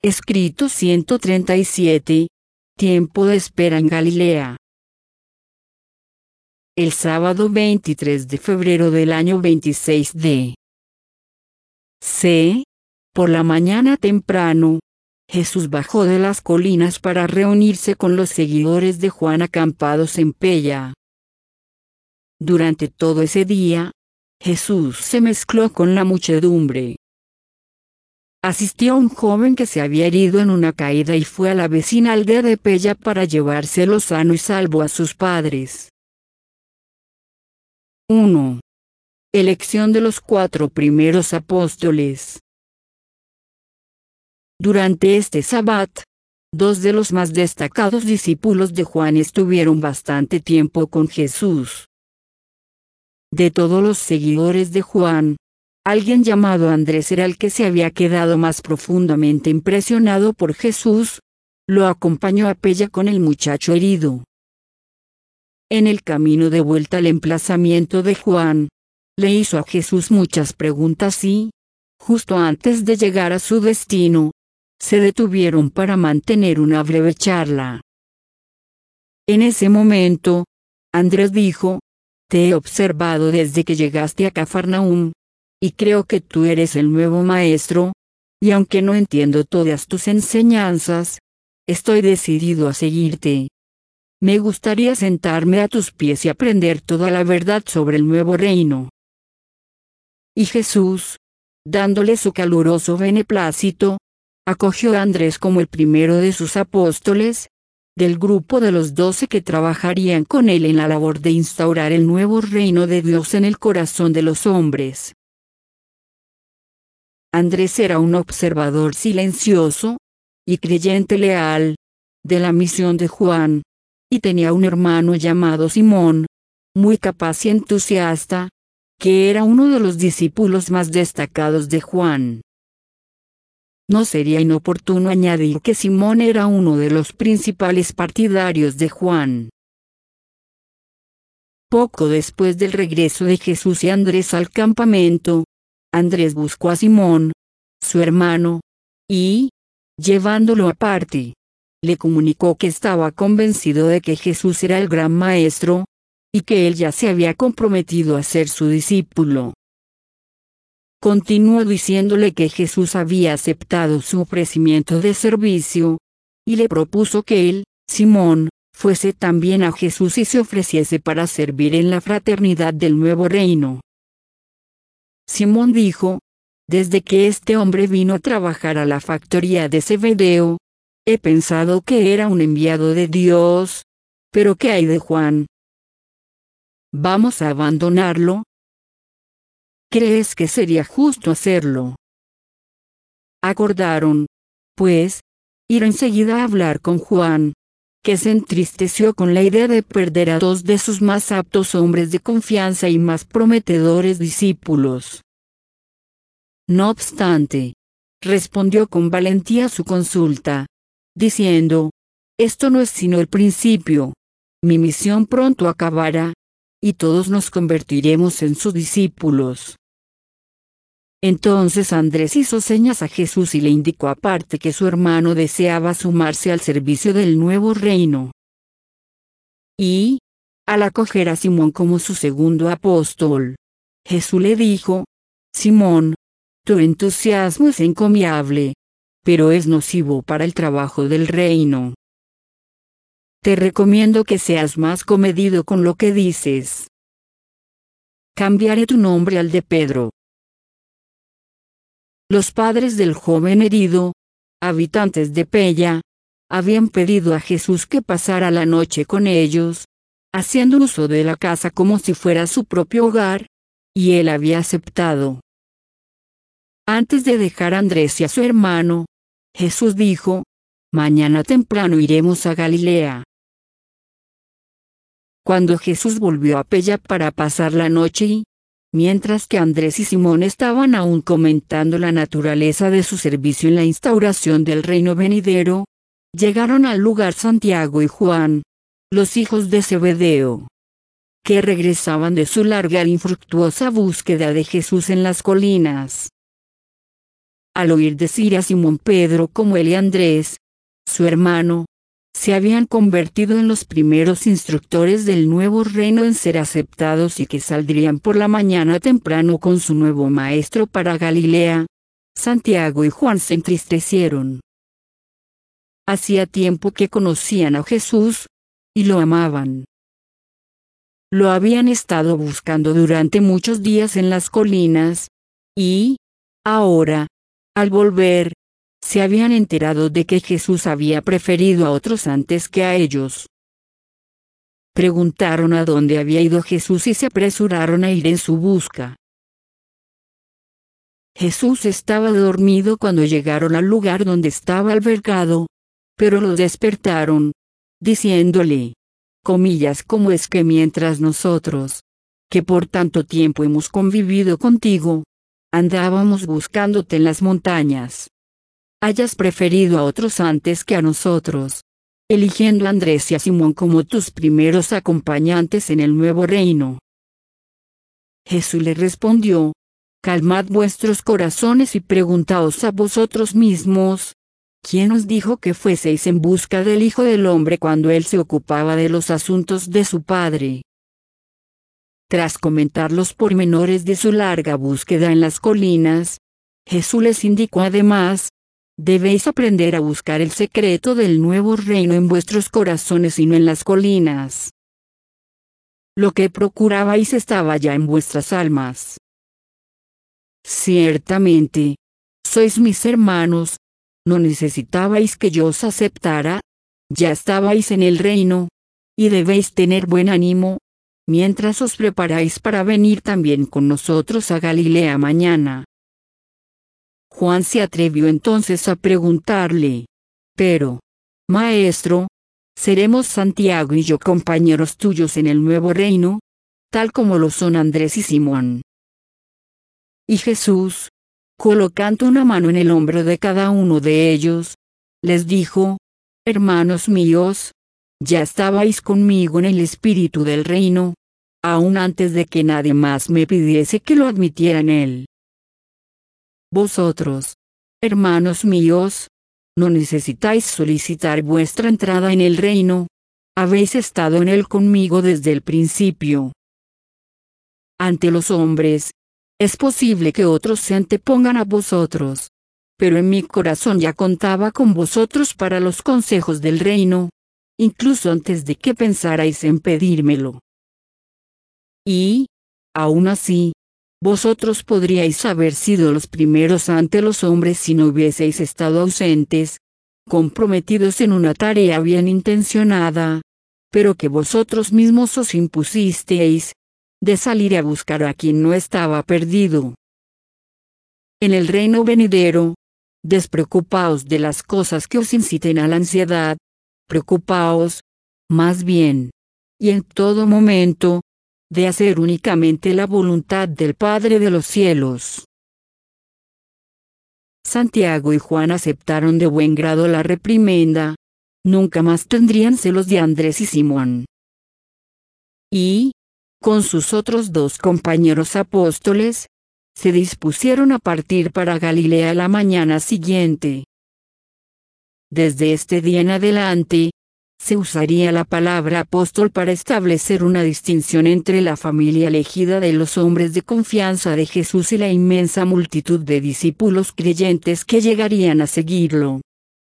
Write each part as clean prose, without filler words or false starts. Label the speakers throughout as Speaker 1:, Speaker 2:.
Speaker 1: Escrito 137. Tiempo de espera en Galilea. El sábado 23 de febrero del año 26 de C. Por la mañana temprano, Jesús bajó de las colinas para reunirse con los seguidores de Juan acampados en Pella. Durante todo ese día, Jesús se mezcló con la muchedumbre. Asistió a un joven que se había herido en una caída y fue a la vecina aldea de Pella para llevárselo sano y salvo a sus padres. 1. Elección de los 4 primeros apóstoles. Durante este sabbat, 2 de los más destacados discípulos de Juan estuvieron bastante tiempo con Jesús. De todos los seguidores de Juan, alguien llamado Andrés era el que se había quedado más profundamente impresionado por Jesús. Lo acompañó a Pella con el muchacho herido. En el camino de vuelta al emplazamiento de Juan, le hizo a Jesús muchas preguntas y, justo antes de llegar a su destino, se detuvieron para mantener una breve charla. En ese momento, Andrés dijo: «Te he observado desde que llegaste a Cafarnaúm, y creo que tú eres el nuevo maestro, y aunque no entiendo todas tus enseñanzas, estoy decidido a seguirte. Me gustaría sentarme a tus pies y aprender toda la verdad sobre el nuevo reino». Y Jesús, dándole su caluroso beneplácito, acogió a Andrés como el primero de sus apóstoles, del grupo de los 12 que trabajarían con él en la labor de instaurar el nuevo reino de Dios en el corazón de los hombres. Andrés era un observador silencioso y creyente leal de la misión de Juan, y tenía un hermano llamado Simón, muy capaz y entusiasta, que era uno de los discípulos más destacados de Juan. No sería inoportuno añadir que Simón era uno de los principales partidarios de Juan. Poco después del regreso de Jesús y Andrés al campamento, Andrés buscó a Simón, su hermano, y, llevándolo aparte, le comunicó que estaba convencido de que Jesús era el gran maestro, y que él ya se había comprometido a ser su discípulo. Continuó diciéndole que Jesús había aceptado su ofrecimiento de servicio, y le propuso que él, Simón, fuese también a Jesús y se ofreciese para servir en la fraternidad del nuevo reino. Simón dijo: «Desde que este hombre vino a trabajar a la factoría de Zebedeo, he pensado que era un enviado de Dios, pero ¿qué hay de Juan? ¿Vamos a abandonarlo? ¿Crees que sería justo hacerlo?» Acordaron, pues, ir enseguida a hablar con Juan, que se entristeció con la idea de perder a 2 de sus más aptos hombres de confianza y más prometedores discípulos. No obstante, respondió con valentía a su consulta, diciendo: «Esto no es sino el principio. Mi misión pronto acabará, y todos nos convertiremos en sus discípulos». Entonces Andrés hizo señas a Jesús y le indicó aparte que su hermano deseaba sumarse al servicio del nuevo reino. Y, al acoger a Simón como su segundo apóstol, Jesús le dijo: «Simón, tu entusiasmo es encomiable, pero es nocivo para el trabajo del reino. Te recomiendo que seas más comedido con lo que dices. Cambiaré tu nombre al de Pedro». Los padres del joven herido, habitantes de Pella, habían pedido a Jesús que pasara la noche con ellos, haciendo uso de la casa como si fuera su propio hogar, y él había aceptado. Antes de dejar a Andrés y a su hermano, Jesús dijo: «Mañana temprano iremos a Galilea». Cuando Jesús volvió a Pella para pasar la noche y, mientras que Andrés y Simón estaban aún comentando la naturaleza de su servicio en la instauración del reino venidero, llegaron al lugar Santiago y Juan, los hijos de Zebedeo, que regresaban de su larga e infructuosa búsqueda de Jesús en las colinas. al oír decir a Simón Pedro como él y Andrés, su hermano, se habían convertido en los primeros instructores del nuevo reino en ser aceptados y que saldrían por la mañana temprano con su nuevo maestro para Galilea, Santiago y Juan se entristecieron. Hacía tiempo que conocían a Jesús, y lo amaban. Lo habían estado buscando durante muchos días en las colinas, y, ahora, al volver, se habían enterado de que Jesús había preferido a otros antes que a ellos. Preguntaron a dónde había ido Jesús y se apresuraron a ir en su busca. Jesús estaba dormido cuando llegaron al lugar donde estaba albergado, pero lo despertaron, diciéndole, comillas, ¿cómo es que mientras nosotros, que por tanto tiempo hemos convivido contigo, andábamos buscándote en las montañas, hayas preferido a otros antes que a nosotros, eligiendo a Andrés y a Simón como tus primeros acompañantes en el nuevo reino? Jesús le respondió, calmad vuestros corazones y preguntaos a vosotros mismos, ¿quién os dijo que fueseis en busca del Hijo del Hombre cuando él se ocupaba de los asuntos de su Padre? Tras comentar los pormenores de su larga búsqueda en las colinas, Jesús les indicó además, debéis aprender a buscar el secreto del nuevo reino en vuestros corazones y no en las colinas. Lo que procurabais estaba ya en vuestras almas. Ciertamente, sois mis hermanos, no necesitabais que yo os aceptara, ya estabais en el reino, y debéis tener buen ánimo, mientras os preparáis para venir también con nosotros a Galilea mañana. Juan se atrevió entonces a preguntarle, pero, Maestro, ¿seremos Santiago y yo compañeros tuyos en el nuevo reino, tal como lo son Andrés y Simón? Y Jesús, colocando una mano en el hombro de cada uno de ellos, les dijo, hermanos míos, ya estabais conmigo en el espíritu del reino, aún antes de que nadie más me pidiese que lo admitiera en él. Vosotros, hermanos míos, no necesitáis solicitar vuestra entrada en el reino, habéis estado en él conmigo desde el principio. Ante los hombres, es posible que otros se antepongan a vosotros, pero en mi corazón ya contaba con vosotros para los consejos del reino, incluso antes de que pensarais en pedírmelo. Y, aún así, vosotros podríais haber sido los primeros ante los hombres si no hubieseis estado ausentes, comprometidos en una tarea bien intencionada, pero que vosotros mismos os impusisteis, de salir a buscar a quien no estaba perdido. En el reino venidero, despreocupaos de las cosas que os inciten a la ansiedad, preocupaos, más bien, y en todo momento, de hacer únicamente la voluntad del Padre de los cielos. Santiago y Juan aceptaron de buen grado la reprimenda, nunca más tendrían celos de Andrés y Simón. Y, con sus otros dos compañeros apóstoles, se dispusieron a partir para Galilea la mañana siguiente. Desde este día en adelante, se usaría la palabra apóstol para establecer una distinción entre la familia elegida de los hombres de confianza de Jesús y la inmensa multitud de discípulos creyentes que llegarían a seguirlo.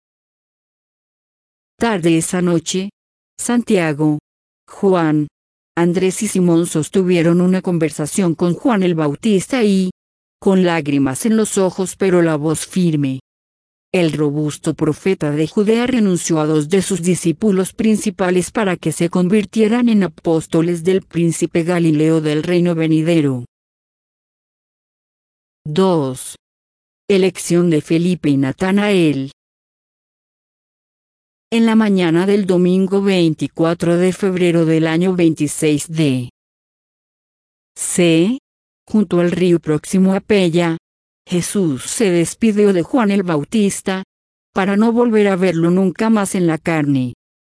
Speaker 1: Tarde esa noche, Santiago, Juan, Andrés y Simón sostuvieron una conversación con Juan el Bautista y, con lágrimas en los ojos pero la voz firme, el robusto profeta de Judea renunció a dos de sus discípulos principales para que se convirtieran en apóstoles del príncipe Galileo del reino venidero. 2. Elección de Felipe y Natanael. En la mañana del domingo 24 de febrero del año 26 de C, junto al río próximo a Pella, Jesús se despidió de Juan el Bautista, para no volver a verlo nunca más en la carne.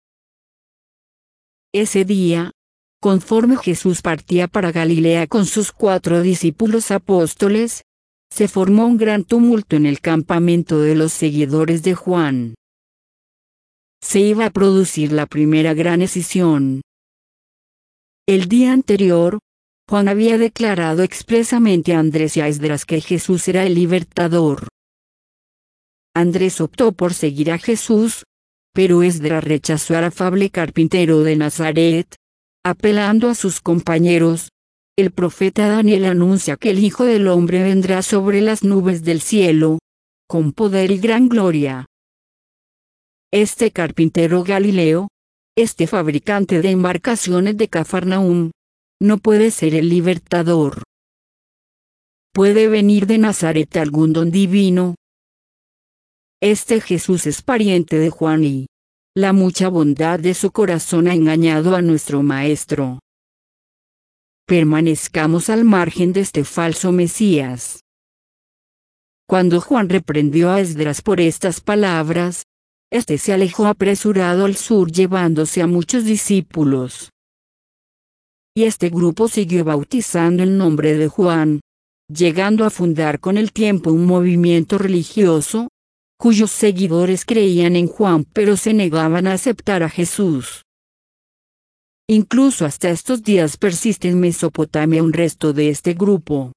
Speaker 1: Ese día, conforme Jesús partía para Galilea con sus 4 discípulos apóstoles, se formó un gran tumulto en el campamento de los seguidores de Juan. Se iba a producir la primera gran escisión. El día anterior, Juan había declarado expresamente a Andrés y a Esdras que Jesús era el libertador. Andrés optó por seguir a Jesús, pero Esdras rechazó al afable carpintero de Nazaret. Apelando a sus compañeros, el profeta Daniel anuncia que el Hijo del Hombre vendrá sobre las nubes del cielo, con poder y gran gloria. Este carpintero galileo, este fabricante de embarcaciones de Cafarnaúm, no puede ser el libertador. ¿Puede venir de Nazaret algún don divino? Este Jesús es pariente de Juan y la mucha bondad de su corazón ha engañado a nuestro Maestro. Permanezcamos al margen de este falso Mesías. Cuando Juan reprendió a Esdras por estas palabras, este se alejó apresurado al sur llevándose a muchos discípulos. Y este grupo siguió bautizando el nombre de Juan, llegando a fundar con el tiempo un movimiento religioso, cuyos seguidores creían en Juan pero se negaban a aceptar a Jesús. Incluso hasta estos días persiste en Mesopotamia un resto de este grupo.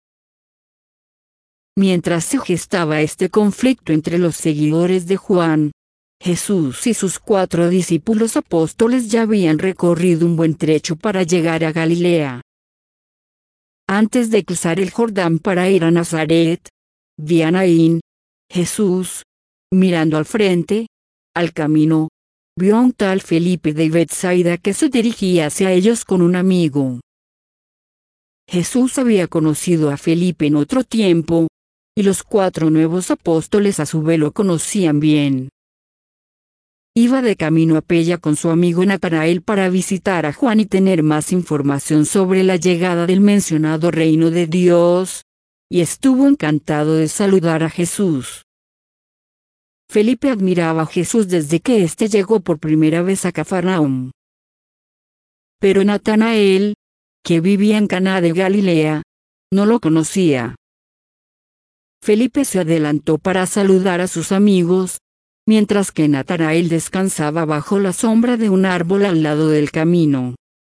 Speaker 1: Mientras se gestaba este conflicto entre los seguidores de Juan, Jesús y sus 4 discípulos apóstoles ya habían recorrido un buen trecho para llegar a Galilea. Antes de cruzar el Jordán para ir a Nazaret, vi a Naín, Jesús, mirando al frente, al camino, vio a un tal Felipe de Betsaida que se dirigía hacia ellos con un amigo. Jesús había conocido a Felipe en otro tiempo, y los 4 nuevos apóstoles a su vez lo conocían bien. Iba de camino a Pella con su amigo Natanael para visitar a Juan y tener más información sobre la llegada del mencionado reino de Dios, y estuvo encantado de saludar a Jesús. Felipe admiraba a Jesús desde que éste llegó por primera vez a Cafarnaúm. Pero Natanael, que vivía en Caná de Galilea, no lo conocía. Felipe se adelantó para saludar a sus amigos, mientras que Natanael descansaba bajo la sombra de un árbol al lado del camino.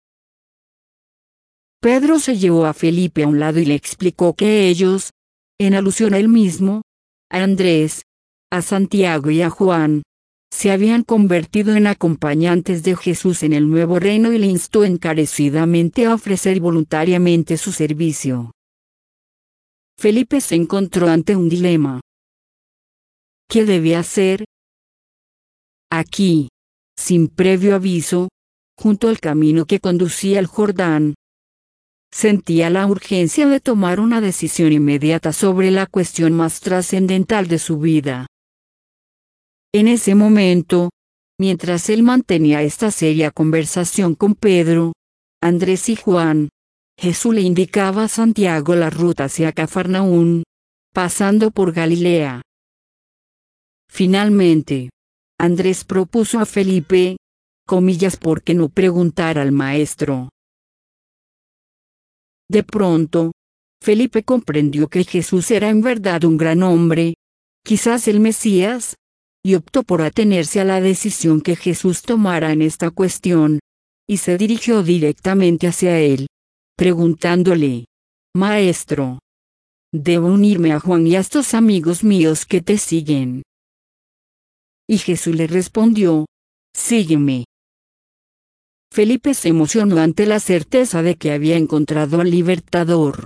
Speaker 1: Pedro se llevó a Felipe a un lado y le explicó que ellos, en alusión a él mismo, a Andrés, a Santiago y a Juan, se habían convertido en acompañantes de Jesús en el nuevo reino y le instó encarecidamente a ofrecer voluntariamente su servicio. Felipe se encontró ante un dilema. ¿Qué debía hacer? Aquí, sin previo aviso, junto al camino que conducía al Jordán, sentía la urgencia de tomar una decisión inmediata sobre la cuestión más trascendental de su vida. En ese momento, mientras él mantenía esta seria conversación con Pedro, Andrés y Juan, Jesús le indicaba a Santiago la ruta hacia Cafarnaúm, pasando por Galilea. Finalmente, Andrés propuso a Felipe, ¿por qué no preguntar al maestro? De pronto, Felipe comprendió que Jesús era en verdad un gran hombre, quizás el Mesías, y optó por atenerse a la decisión que Jesús tomara en esta cuestión, y se dirigió directamente hacia él, preguntándole, Maestro, ¿debo unirme a Juan y a estos amigos míos que te siguen? Y Jesús le respondió, sígueme. Felipe se emocionó ante la certeza de que había encontrado al libertador.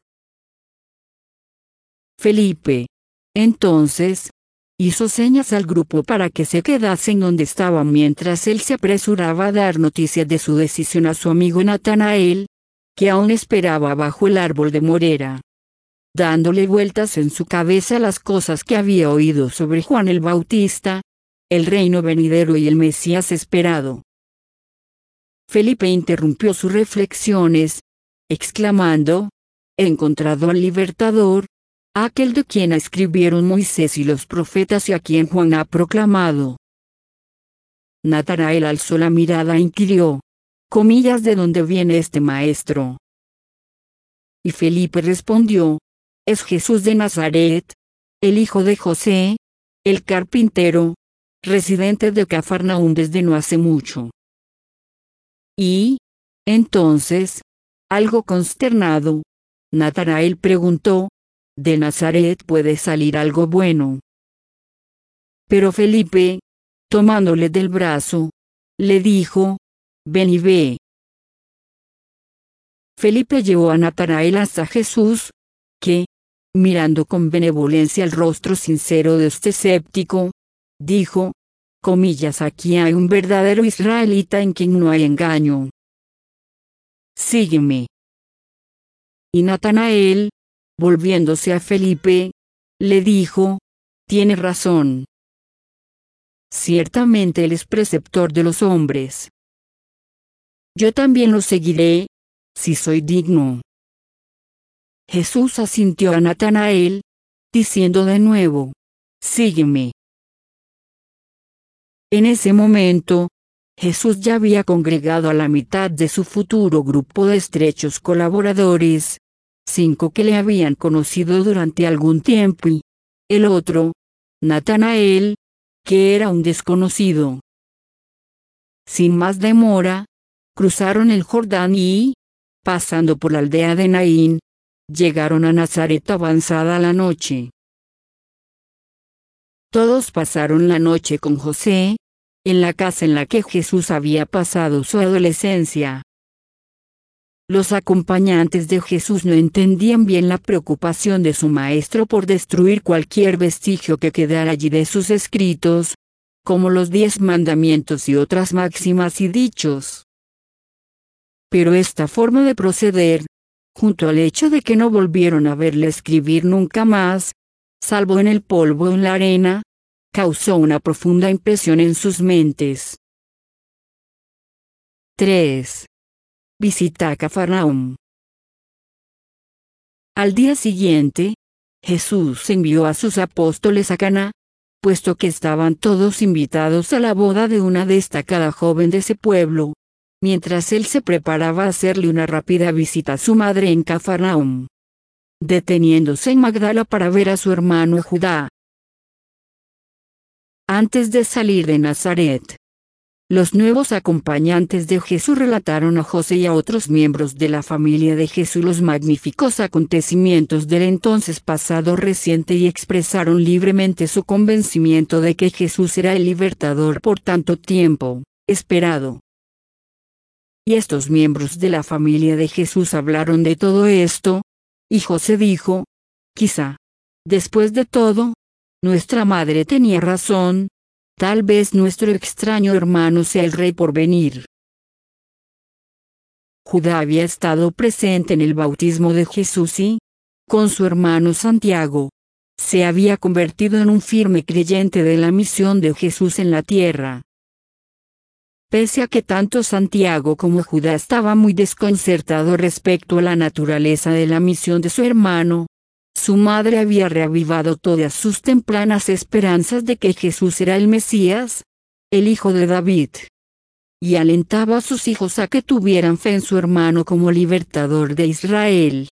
Speaker 1: Felipe, entonces, hizo señas al grupo para que se quedasen donde estaban mientras él se apresuraba a dar noticias de su decisión a su amigo Natanael, que aún esperaba bajo el árbol de morera, dándole vueltas en su cabeza las cosas que había oído sobre Juan el Bautista, el reino venidero y el Mesías esperado. Felipe interrumpió sus reflexiones, exclamando, he encontrado al libertador, aquel de quien escribieron Moisés y los profetas y a quien Juan ha proclamado. Natanael alzó la mirada e inquirió, ¿de dónde viene este maestro? Y Felipe respondió, es Jesús de Nazaret, el hijo de José, el carpintero, residente de Cafarnaúm desde no hace mucho. Y, entonces, algo consternado, Natanael preguntó, ¿de Nazaret puede salir algo bueno? Pero Felipe, tomándole del brazo, le dijo, ven y ve. Felipe llevó a Natanael hasta Jesús, que, mirando con benevolencia el rostro sincero de este escéptico, dijo, comillas, aquí hay un verdadero israelita en quien no hay engaño. Sígueme. Y Natanael, volviéndose a Felipe, le dijo, tienes razón. Ciertamente él es preceptor de los hombres. Yo también lo seguiré, si soy digno. Jesús asintió a Natanael, diciendo de nuevo, sígueme. En ese momento, Jesús ya había congregado a la mitad de su futuro grupo de estrechos colaboradores, 5 que le habían conocido durante algún tiempo y el otro, Natanael, que era un desconocido. Sin más demora, cruzaron el Jordán y, pasando por la aldea de Naín, llegaron a Nazaret avanzada la noche. Todos pasaron la noche con José, en la casa en la que Jesús había pasado su adolescencia. Los acompañantes de Jesús no entendían bien la preocupación de su maestro por destruir cualquier vestigio que quedara allí de sus escritos, como los 10 mandamientos y otras máximas y dichos. Pero esta forma de proceder, junto al hecho de que no volvieron a verle escribir nunca más, salvo en el polvo o en la arena, causó una profunda impresión en sus mentes. 3. Visita a Cafarnaúm. Al día siguiente, Jesús envió a sus apóstoles a Caná, puesto que estaban todos invitados a la boda de una destacada joven de ese pueblo, mientras él se preparaba a hacerle una rápida visita a su madre en Cafarnaúm, deteniéndose en Magdala para ver a su hermano Judá. Antes de salir de Nazaret, los nuevos acompañantes de Jesús relataron a José y a otros miembros de la familia de Jesús los magníficos acontecimientos del entonces pasado reciente y expresaron libremente su convencimiento de que Jesús era el libertador por tanto tiempo esperado. Y estos miembros de la familia de Jesús hablaron de todo esto, y José dijo, quizá, después de todo, nuestra madre tenía razón, tal vez nuestro extraño hermano sea el rey por venir. Judá había estado presente en el bautismo de Jesús y, con su hermano Santiago, se había convertido en un firme creyente de la misión de Jesús en la tierra. Pese a que tanto Santiago como Judá estaban muy desconcertados respecto a la naturaleza de la misión de su hermano, su madre había reavivado todas sus tempranas esperanzas de que Jesús era el Mesías, el hijo de David, y alentaba a sus hijos a que tuvieran fe en su hermano como libertador de Israel.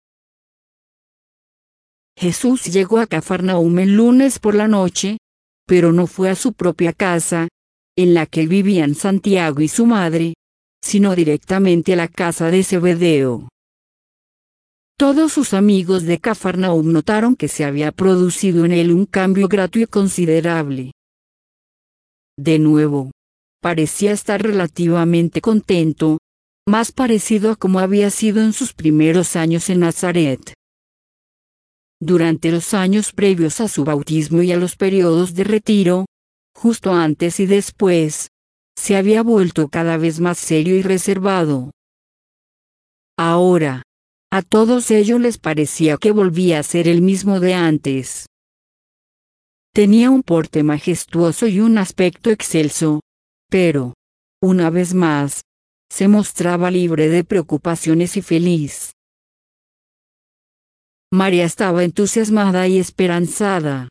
Speaker 1: Jesús llegó a Cafarnaúm el lunes por la noche, pero no fue a su propia casa, en la que vivían Santiago y su madre, sino directamente a la casa de Zebedeo. Todos sus amigos de Cafarnaúm notaron que se había producido en él un cambio grato y considerable. De nuevo, parecía estar relativamente contento, más parecido a como había sido en sus primeros años en Nazaret. Durante los años previos a su bautismo y a los periodos de retiro, justo antes y después, se había vuelto cada vez más serio y reservado. Ahora, a todos ellos les parecía que volvía a ser el mismo de antes. Tenía un porte majestuoso y un aspecto excelso, pero, una vez más, se mostraba libre de preocupaciones y feliz. María estaba entusiasmada y esperanzada.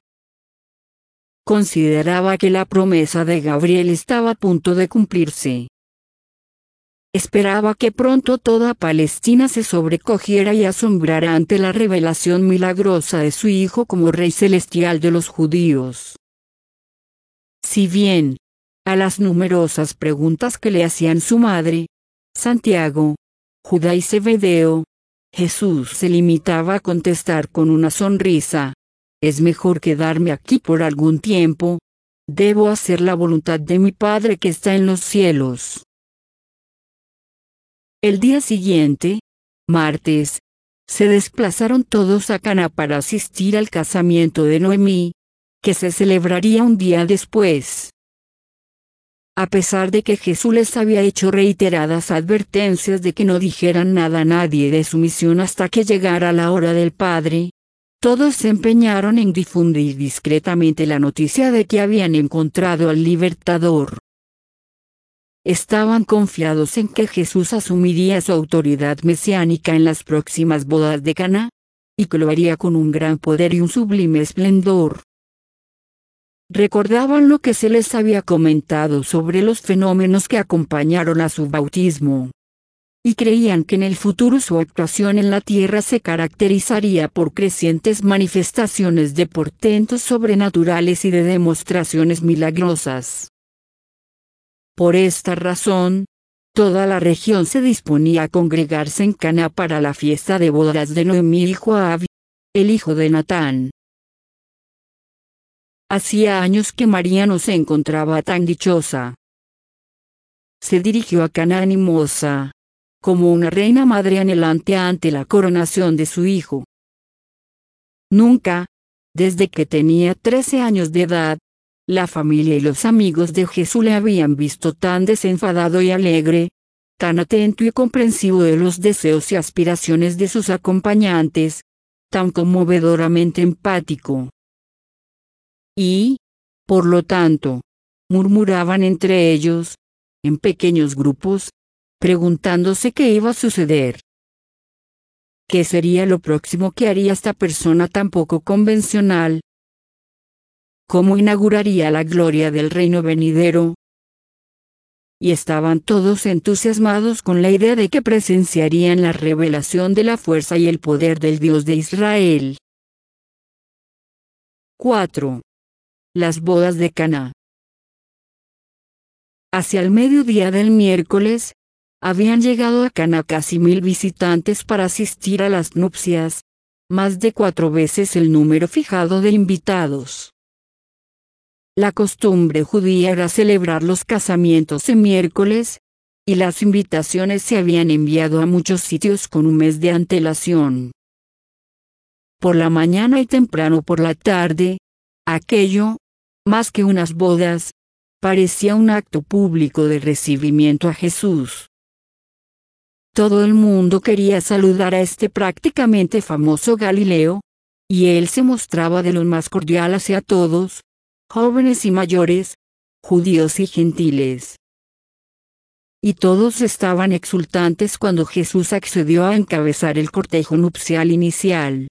Speaker 1: Consideraba que la promesa de Gabriel estaba a punto de cumplirse. esperaba que pronto toda Palestina se sobrecogiera y asombrara ante la revelación milagrosa de su Hijo como Rey Celestial de los judíos. Si bien, a las numerosas preguntas que le hacían su madre, Santiago, Judá y Zebedeo, Jesús se limitaba a contestar con una sonrisa: es mejor quedarme aquí por algún tiempo, debo hacer la voluntad de mi Padre que está en los cielos. El día siguiente, martes, se desplazaron todos a Caná para asistir al casamiento de Noemí, que se celebraría un día después. A pesar de que Jesús les había hecho reiteradas advertencias de que no dijeran nada a nadie de su misión hasta que llegara la hora del Padre, todos se empeñaron en difundir discretamente la noticia de que habían encontrado al Libertador. Estaban confiados en que Jesús asumiría su autoridad mesiánica en las próximas bodas de Caná, y que lo haría con un gran poder y un sublime esplendor. Recordaban lo que se les había comentado sobre los fenómenos que acompañaron a su bautismo, y creían que en el futuro su actuación en la tierra se caracterizaría por crecientes manifestaciones de portentos sobrenaturales y de demostraciones milagrosas. Por esta razón, toda la región se disponía a congregarse en Caná para la fiesta de bodas de Noemí y Joab, el hijo de Natán. Hacía años que María no se encontraba tan dichosa. Se dirigió a Caná animosa, como una reina madre anhelante ante la coronación de su hijo. Nunca, desde que tenía 13 años de edad, la familia y los amigos de Jesús le habían visto tan desenfadado y alegre, tan atento y comprensivo de los deseos y aspiraciones de sus acompañantes, tan conmovedoramente empático. Y, por lo tanto, murmuraban entre ellos, en pequeños grupos, preguntándose qué iba a suceder. ¿Qué sería lo próximo que haría esta persona tan poco convencional? ¿Cómo inauguraría la gloria del reino venidero? Y estaban todos entusiasmados con la idea de que presenciarían la revelación de la fuerza y el poder del Dios de Israel. 4. Las bodas de Caná. Hacia el mediodía del miércoles, habían llegado a Caná casi 1000 visitantes para asistir a las nupcias, más de 4 veces el número fijado de invitados. La costumbre judía era celebrar los casamientos en miércoles, y las invitaciones se habían enviado a muchos sitios con un mes de antelación. Por la mañana y temprano por la tarde, aquello, más que unas bodas, parecía un acto público de recibimiento a Jesús. Todo el mundo quería saludar a este prácticamente famoso Galileo, y él se mostraba de lo más cordial hacia todos, jóvenes y mayores, judíos y gentiles. Y todos estaban exultantes cuando Jesús accedió a encabezar el cortejo nupcial inicial.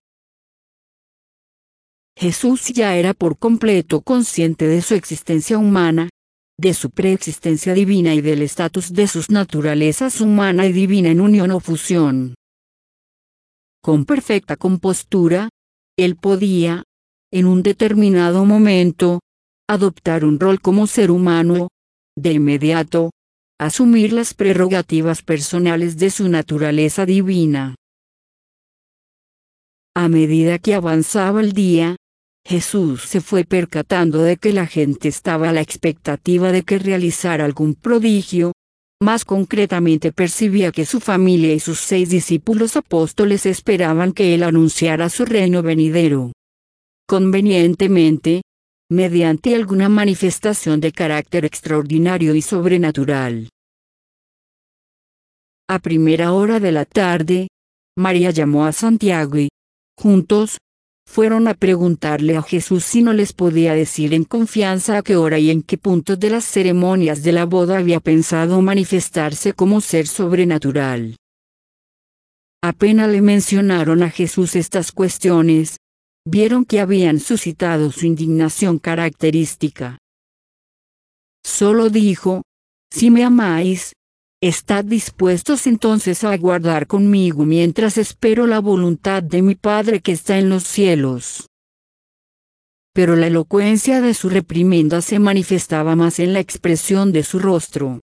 Speaker 1: Jesús ya era por completo consciente de su existencia humana, de su preexistencia divina y del estatus de sus naturalezas humana y divina en unión o fusión. Con perfecta compostura, él podía, en un determinado momento, adoptar un rol como ser humano, de inmediato, asumir las prerrogativas personales de su naturaleza divina. A medida que avanzaba el día, Jesús se fue percatando de que la gente estaba a la expectativa de que realizara algún prodigio. Más concretamente percibía que su familia y sus 6 discípulos apóstoles esperaban que él anunciara su reino venidero. Convenientemente, mediante alguna manifestación de carácter extraordinario y sobrenatural. A primera hora de la tarde, María llamó a Santiago y, juntos, fueron a preguntarle a Jesús si no les podía decir en confianza a qué hora y en qué puntos de las ceremonias de la boda había pensado manifestarse como ser sobrenatural. Apenas le mencionaron a Jesús estas cuestiones, vieron que habían suscitado su indignación característica. Solo dijo: si me amáis, Estad dispuestos entonces a aguardar conmigo mientras espero la voluntad de mi Padre que está en los cielos. Pero la elocuencia de su reprimenda se manifestaba más en la expresión de su rostro.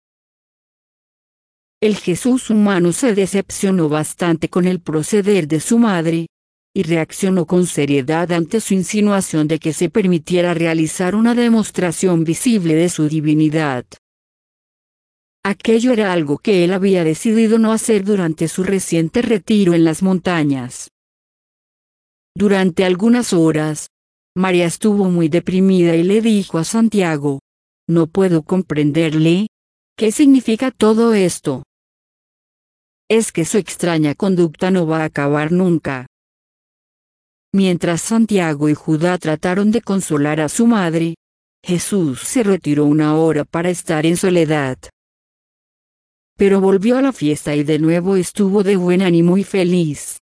Speaker 1: El Jesús humano se decepcionó bastante con el proceder de su madre, y reaccionó con seriedad ante su insinuación de que se permitiera realizar una demostración visible de su divinidad. Aquello era algo que él había decidido no hacer durante su reciente retiro en las montañas. Durante algunas horas, María estuvo muy deprimida y le dijo a Santiago: «No puedo comprenderle. ¿Qué significa todo esto? Es que su extraña conducta no va a acabar nunca». Mientras Santiago y Judá trataron de consolar a su madre, Jesús se retiró una hora para estar en soledad. Pero volvió a la fiesta y de nuevo estuvo de buen ánimo y feliz.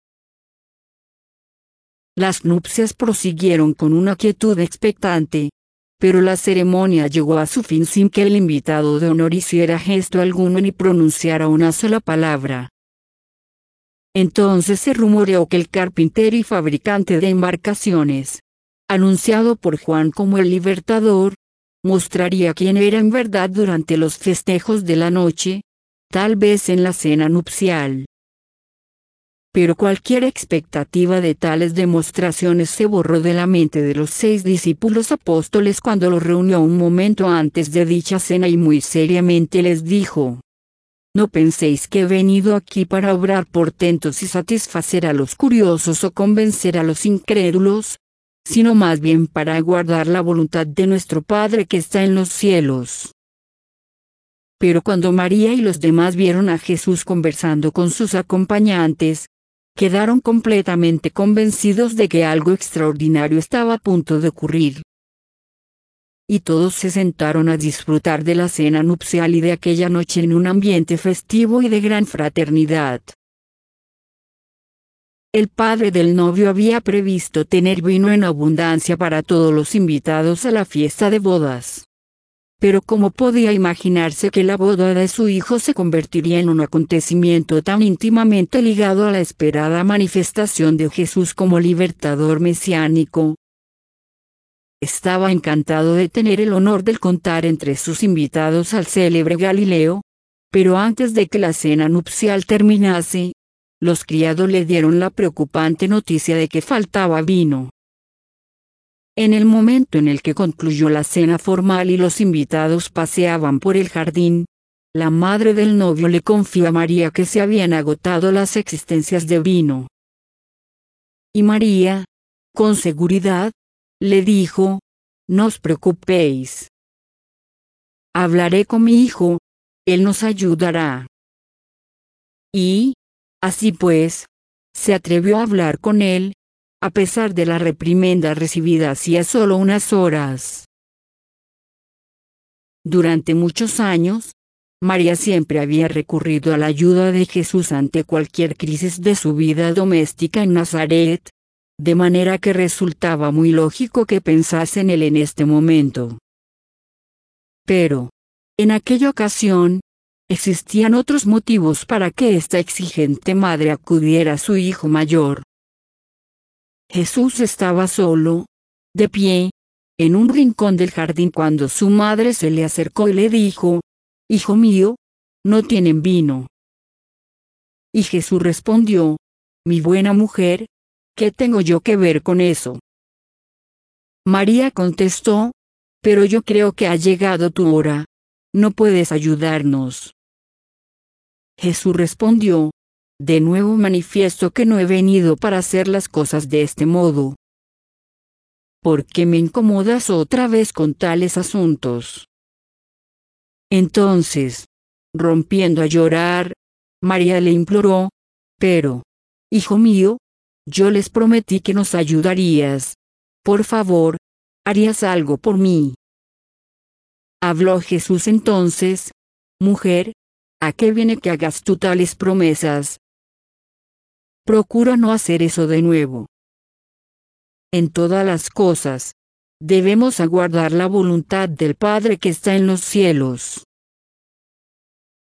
Speaker 1: Las nupcias prosiguieron con una quietud expectante, pero la ceremonia llegó a su fin sin que el invitado de honor hiciera gesto alguno ni pronunciara una sola palabra. Entonces se rumoreó que el carpintero y fabricante de embarcaciones, anunciado por Juan como el Libertador, mostraría quién era en verdad durante los festejos de la noche, tal vez en la cena nupcial. Pero cualquier expectativa de tales demostraciones se borró de la mente de los 6 discípulos apóstoles cuando los reunió un momento antes de dicha cena y muy seriamente les dijo: «No penséis que he venido aquí para obrar portentos y satisfacer a los curiosos o convencer a los incrédulos, sino más bien para aguardar la voluntad de nuestro Padre que está en los cielos». Pero cuando María y los demás vieron a Jesús conversando con sus acompañantes, quedaron completamente convencidos de que algo extraordinario estaba a punto de ocurrir. Y todos se sentaron a disfrutar de la cena nupcial y de aquella noche en un ambiente festivo y de gran fraternidad. El padre del novio había previsto tener vino en abundancia para todos los invitados a la fiesta de bodas. Pero ¿cómo podía imaginarse que la boda de su hijo se convertiría en un acontecimiento tan íntimamente ligado a la esperada manifestación de Jesús como libertador mesiánico? Estaba encantado de tener el honor de contar entre sus invitados al célebre Galileo, pero antes de que la cena nupcial terminase, los criados le dieron la preocupante noticia de que faltaba vino. En el momento en el que concluyó la cena formal y los invitados paseaban por el jardín, la madre del novio le confió a María que se habían agotado las existencias de vino. Y María, con seguridad, le dijo: «No os preocupéis. Hablaré con mi hijo, él nos ayudará». Y, así pues, se atrevió a hablar con él, a pesar de la reprimenda recibida hacía solo unas horas. Durante muchos años, María siempre había recurrido a la ayuda de Jesús ante cualquier crisis de su vida doméstica en Nazaret, de manera que resultaba muy lógico que pensase en él en este momento. Pero, en aquella ocasión, existían otros motivos para que esta exigente madre acudiera a su hijo mayor. Jesús estaba solo, de pie, en un rincón del jardín cuando su madre se le acercó y le dijo: «Hijo mío, no tienen vino». Y Jesús respondió: «Mi buena mujer, ¿qué tengo yo que ver con eso?». María contestó: «Pero yo creo que ha llegado tu hora. ¿No puedes ayudarnos?». Jesús respondió: «De nuevo manifiesto que no he venido para hacer las cosas de este modo. ¿Por qué me incomodas otra vez con tales asuntos?». Entonces, rompiendo a llorar, María le imploró: «Pero, hijo mío, yo les prometí que nos ayudarías. Por favor, ¿harías algo por mí?». Habló Jesús entonces: «Mujer, ¿a qué viene que hagas tú tales promesas? Procura no hacer eso de nuevo. En todas las cosas, debemos aguardar la voluntad del Padre que está en los cielos».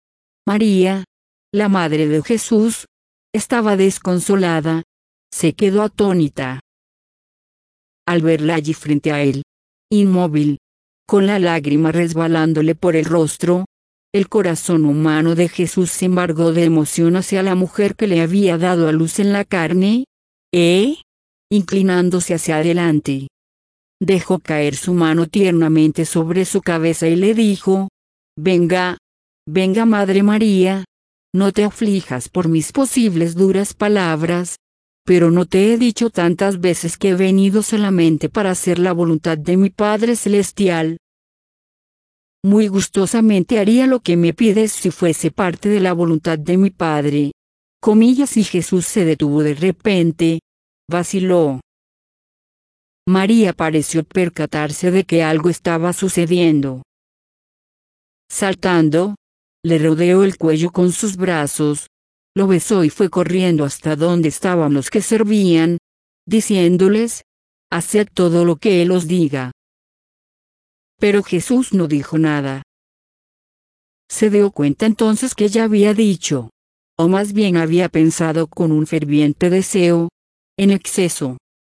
Speaker 1: María, la madre de Jesús, estaba desconsolada, se quedó atónita. Al verla allí frente a él, inmóvil, con la lágrima resbalándole por el rostro, el corazón humano de Jesús se embargó de emoción hacia la mujer que le había dado a luz en la carne, inclinándose hacia adelante, dejó caer su mano tiernamente sobre su cabeza y le dijo: venga, venga Madre María, no te aflijas por mis posibles duras palabras, pero no te he dicho tantas veces que he venido solamente para hacer la voluntad de mi Padre Celestial. Muy gustosamente haría lo que me pides si fuese parte de la voluntad de mi Padre. Comillas. Y Jesús se detuvo de repente, vaciló. María pareció percatarse de que algo estaba sucediendo. Saltando, le rodeó el cuello con sus brazos, lo besó y fue corriendo hasta donde estaban los que servían, diciéndoles: haced todo lo que Él os diga. Pero Jesús no dijo nada. Se dio cuenta entonces que ya había dicho, o más bien había pensado con un ferviente deseo, en exceso.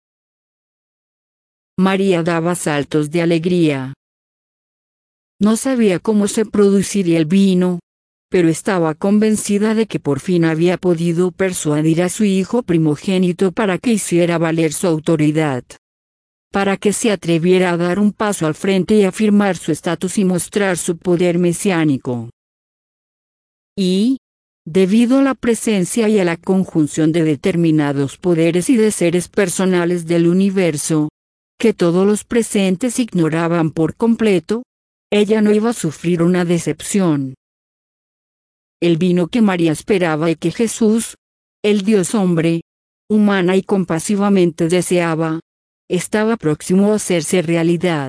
Speaker 1: María daba saltos de alegría. No sabía cómo se produciría el vino, pero estaba convencida de que por fin había podido persuadir a su hijo primogénito para que hiciera valer su autoridad, para que se atreviera a dar un paso al frente y afirmar su estatus y mostrar su poder mesiánico. Y, debido a la presencia y a la conjunción de determinados poderes y de seres personales del universo, que todos los presentes ignoraban por completo, ella no iba a sufrir una decepción. El vino que María esperaba y que Jesús, el Dios hombre, humana y compasivamente deseaba, estaba próximo a hacerse realidad.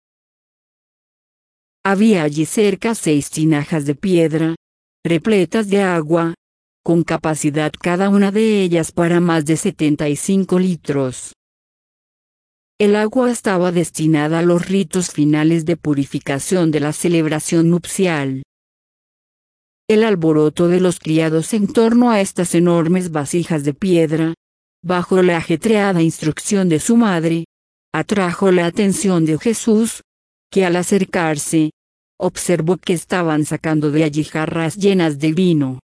Speaker 1: Había allí cerca 6 tinajas de piedra, repletas de agua, con capacidad cada una de ellas para más de 75 litros. El agua estaba destinada a los ritos finales de purificación de la celebración nupcial. El alboroto de los criados en torno a estas enormes vasijas de piedra, bajo la ajetreada instrucción de su madre, atrajo la atención de Jesús, que al acercarse, observó que estaban sacando de allí jarras llenas de vino.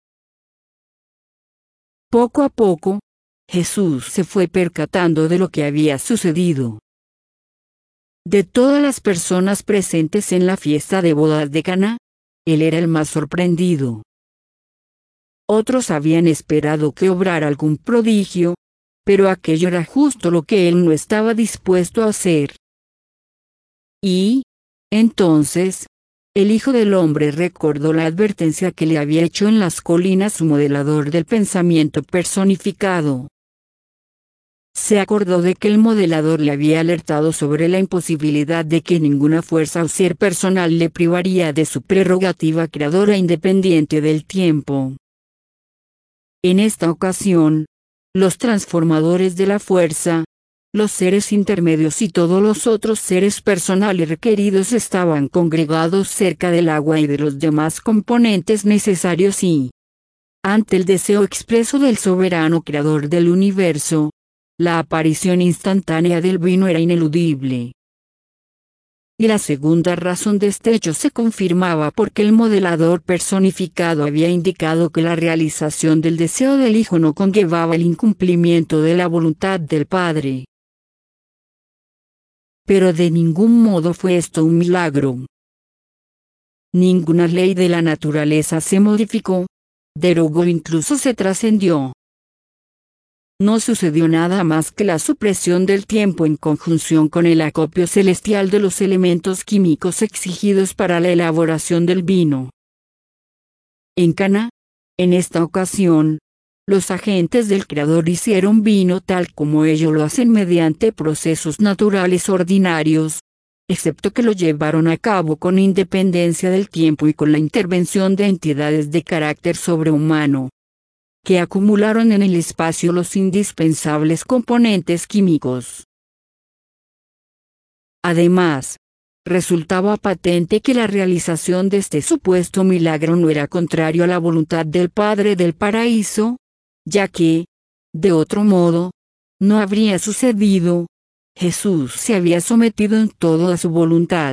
Speaker 1: Poco a poco, Jesús se fue percatando de lo que había sucedido. De todas las personas presentes en la fiesta de bodas de Caná, él era el más sorprendido. Otros habían esperado que obrara algún prodigio, pero aquello era justo lo que él no estaba dispuesto a hacer. Y, entonces, el Hijo del Hombre recordó la advertencia que le había hecho en las colinas su modelador del pensamiento personificado. Se acordó de que el modelador le había alertado sobre la imposibilidad de que ninguna fuerza o ser personal le privaría de su prerrogativa creadora independiente del tiempo. En esta ocasión, los transformadores de la fuerza, los seres intermedios y todos los otros seres personales requeridos estaban congregados cerca del agua y de los demás componentes necesarios y, ante el deseo expreso del soberano creador del universo, la aparición instantánea del vino era ineludible. Y la segunda razón de este hecho se confirmaba porque el modelador personificado había indicado que la realización del deseo del Hijo no conllevaba el incumplimiento de la voluntad del Padre. Pero de ningún modo fue esto un milagro. Ninguna ley de la naturaleza se modificó, derogó o incluso se trascendió. No sucedió nada más que la supresión del tiempo en conjunción con el acopio celestial de los elementos químicos exigidos para la elaboración del vino. En Caná, en esta ocasión, los agentes del Creador hicieron vino tal como ellos lo hacen mediante procesos naturales ordinarios, excepto que lo llevaron a cabo con independencia del tiempo y con la intervención de entidades de carácter sobrehumano, que acumularon en el espacio los indispensables componentes químicos. Además, resultaba patente que la realización de este supuesto milagro no era contrario a la voluntad del Padre del Paraíso, ya que, de otro modo, no habría sucedido. Jesús se había sometido en todo a su voluntad.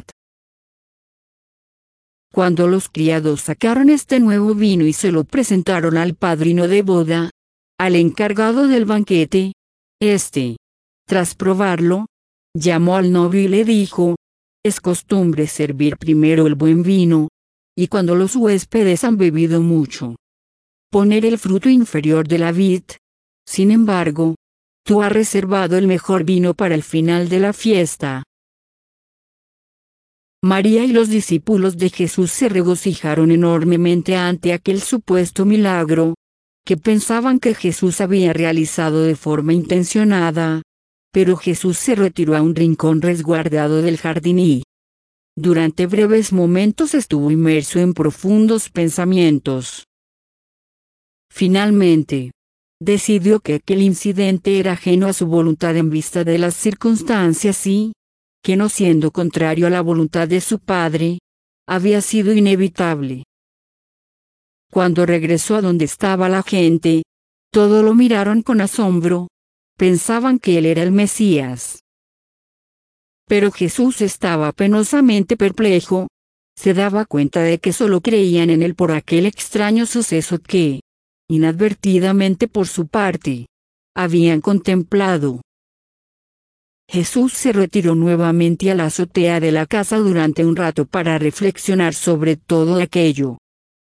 Speaker 1: Cuando los criados sacaron este nuevo vino y se lo presentaron al padrino de boda, al encargado del banquete, este, tras probarlo, llamó al novio y le dijo: es costumbre servir primero el buen vino, y cuando los huéspedes han bebido mucho, poner el fruto inferior de la vid. Sin embargo, tú has reservado el mejor vino para el final de la fiesta. María y los discípulos de Jesús se regocijaron enormemente ante aquel supuesto milagro, que pensaban que Jesús había realizado de forma intencionada. Pero Jesús se retiró a un rincón resguardado del jardín y, durante breves momentos, estuvo inmerso en profundos pensamientos. Finalmente, decidió que aquel incidente era ajeno a su voluntad en vista de las circunstancias y, que no siendo contrario a la voluntad de su Padre, había sido inevitable. Cuando regresó a donde estaba la gente, todos lo miraron con asombro. Pensaban que él era el Mesías. Pero Jesús estaba penosamente perplejo. Se daba cuenta de que solo creían en él por aquel extraño suceso que, inadvertidamente por su parte, habían contemplado. Jesús se retiró nuevamente a la azotea de la casa durante un rato para reflexionar sobre todo aquello.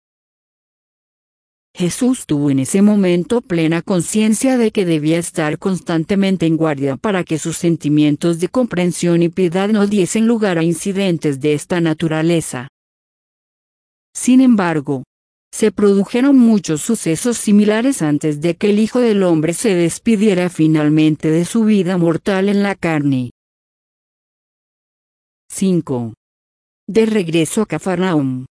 Speaker 1: Jesús tuvo en ese momento plena conciencia de que debía estar constantemente en guardia para que sus sentimientos de comprensión y piedad no diesen lugar a incidentes de esta naturaleza. Sin embargo, se produjeron muchos sucesos similares antes de que el Hijo del Hombre se despidiera finalmente de su vida mortal en la carne. 5. De regreso a Cafarnaúm.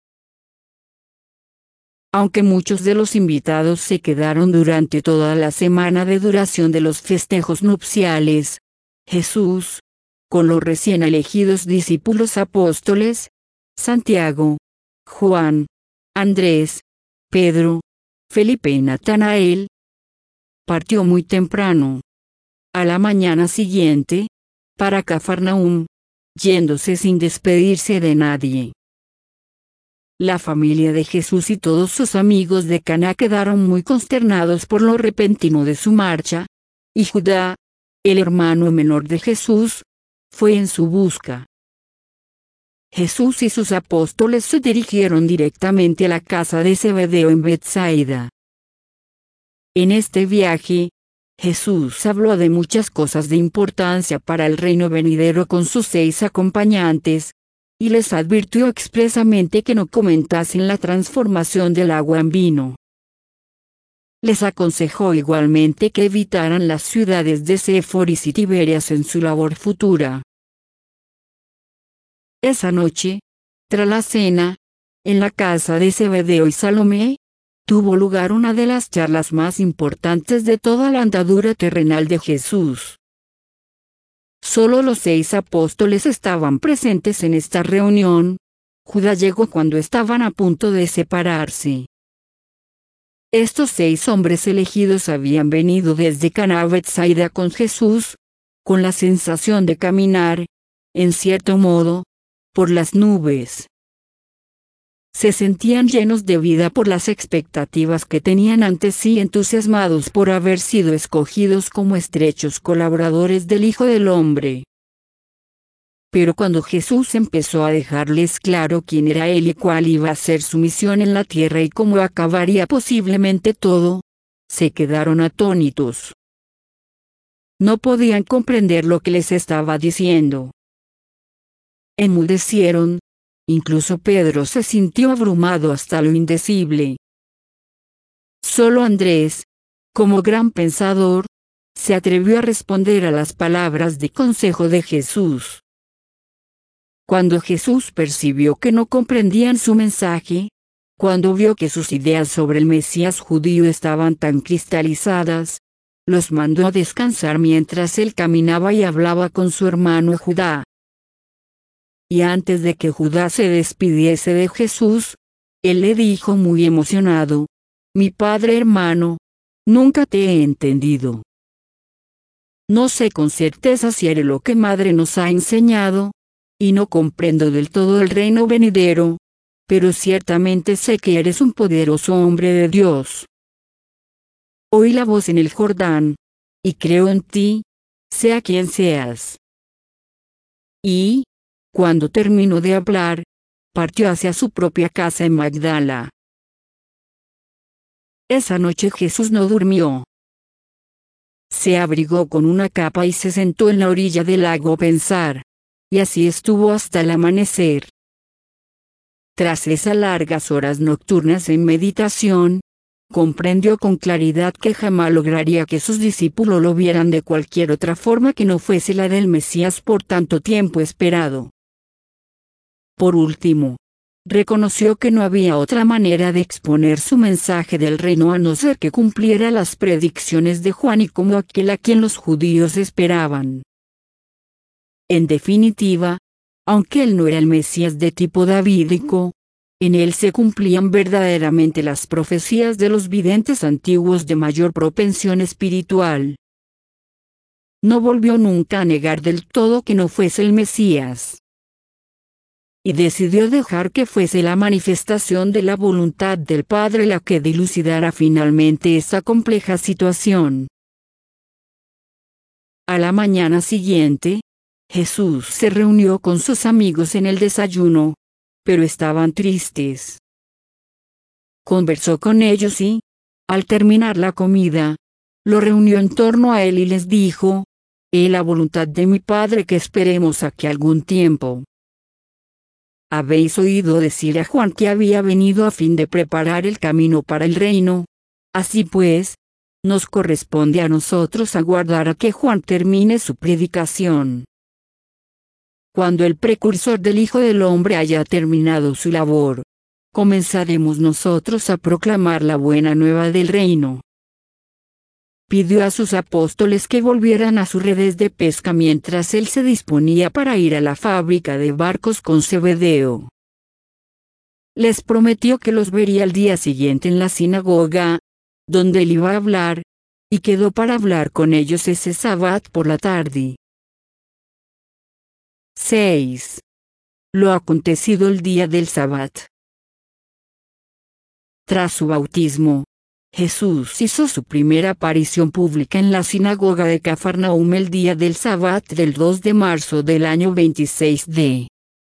Speaker 1: Aunque muchos de los invitados se quedaron durante toda la semana de duración de los festejos nupciales, Jesús, con los recién elegidos discípulos apóstoles, Santiago, Juan, Andrés, Pedro, Felipe y Natanael, partió muy temprano, a la mañana siguiente, para Cafarnaúm, yéndose sin despedirse de nadie. La familia de Jesús y todos sus amigos de Caná quedaron muy consternados por lo repentino de su marcha, y Judá, el hermano menor de Jesús, fue en su busca. Jesús y sus apóstoles se dirigieron directamente a la casa de Zebedeo en Betsaida. En este viaje, Jesús habló de muchas cosas de importancia para el reino venidero con sus 6 acompañantes, y les advirtió expresamente que no comentasen la transformación del agua en vino. Les aconsejó igualmente que evitaran las ciudades de Séforis y Tiberias en su labor futura. Esa noche, tras la cena, en la casa de Zebedeo y Salomé, tuvo lugar una de las charlas más importantes de toda la andadura terrenal de Jesús. Solo los 6 apóstoles estaban presentes en esta reunión. Judas llegó cuando estaban a punto de separarse. Estos 6 hombres elegidos habían venido desde Caná a Betsaida con Jesús, con la sensación de caminar, en cierto modo, por las nubes. Se sentían llenos de vida por las expectativas que tenían ante sí, entusiasmados por haber sido escogidos como estrechos colaboradores del Hijo del Hombre. Pero cuando Jesús empezó a dejarles claro quién era Él y cuál iba a ser su misión en la tierra y cómo acabaría posiblemente todo, se quedaron atónitos. No podían comprender lo que les estaba diciendo. Enmudecieron. Incluso Pedro se sintió abrumado hasta lo indecible. Solo Andrés, como gran pensador, se atrevió a responder a las palabras de consejo de Jesús. Cuando Jesús percibió que no comprendían su mensaje, cuando vio que sus ideas sobre el Mesías judío estaban tan cristalizadas, los mandó a descansar mientras él caminaba y hablaba con su hermano Judá. y antes de que Judas se despidiese de Jesús, él le dijo muy emocionado: mi padre hermano, nunca te he entendido. No sé con certeza si haré lo que madre nos ha enseñado, y no comprendo del todo el reino venidero, pero ciertamente sé que eres un poderoso hombre de Dios. Oí la voz en el Jordán, y creo en ti, sea quien seas. Y, cuando terminó de hablar, partió hacia su propia casa en Magdala. Esa noche Jesús no durmió. Se abrigó con una capa y se sentó en la orilla del lago a pensar. Y así estuvo hasta el amanecer. Tras esas largas horas nocturnas en meditación, comprendió con claridad que jamás lograría que sus discípulos lo vieran de cualquier otra forma que no fuese la del Mesías por tanto tiempo esperado. Por último, reconoció que no había otra manera de exponer su mensaje del reino a no ser que cumpliera las predicciones de Juan y como aquel a quien los judíos esperaban. En definitiva, aunque él no era el Mesías de tipo davídico, en él se cumplían verdaderamente las profecías de los videntes antiguos de mayor propensión espiritual. No volvió nunca a negar del todo que no fuese el Mesías. Y decidió dejar que fuese la manifestación de la voluntad del Padre la que dilucidara finalmente esa compleja situación. A la mañana siguiente, Jesús se reunió con sus amigos en el desayuno, pero estaban tristes. Conversó con ellos y, al terminar la comida, lo reunió en torno a él y les dijo: es la voluntad de mi Padre que esperemos aquí algún tiempo. Habéis oído decir a Juan que había venido a fin de preparar el camino para el reino. Así pues, nos corresponde a nosotros aguardar a que Juan termine su predicación. Cuando el precursor del Hijo del Hombre haya terminado su labor, comenzaremos nosotros a proclamar la buena nueva del reino. Pidió a sus apóstoles que volvieran a sus redes de pesca mientras él se disponía para ir a la fábrica de barcos con Zebedeo. Les prometió que los vería al día siguiente en la sinagoga, donde él iba a hablar, y quedó para hablar con ellos ese sábado por la tarde. 6. Lo acontecido el día del sábado. Tras su bautismo, Jesús hizo su primera aparición pública en la sinagoga de Cafarnaúm el día del sábado del 2 de marzo del año 26 de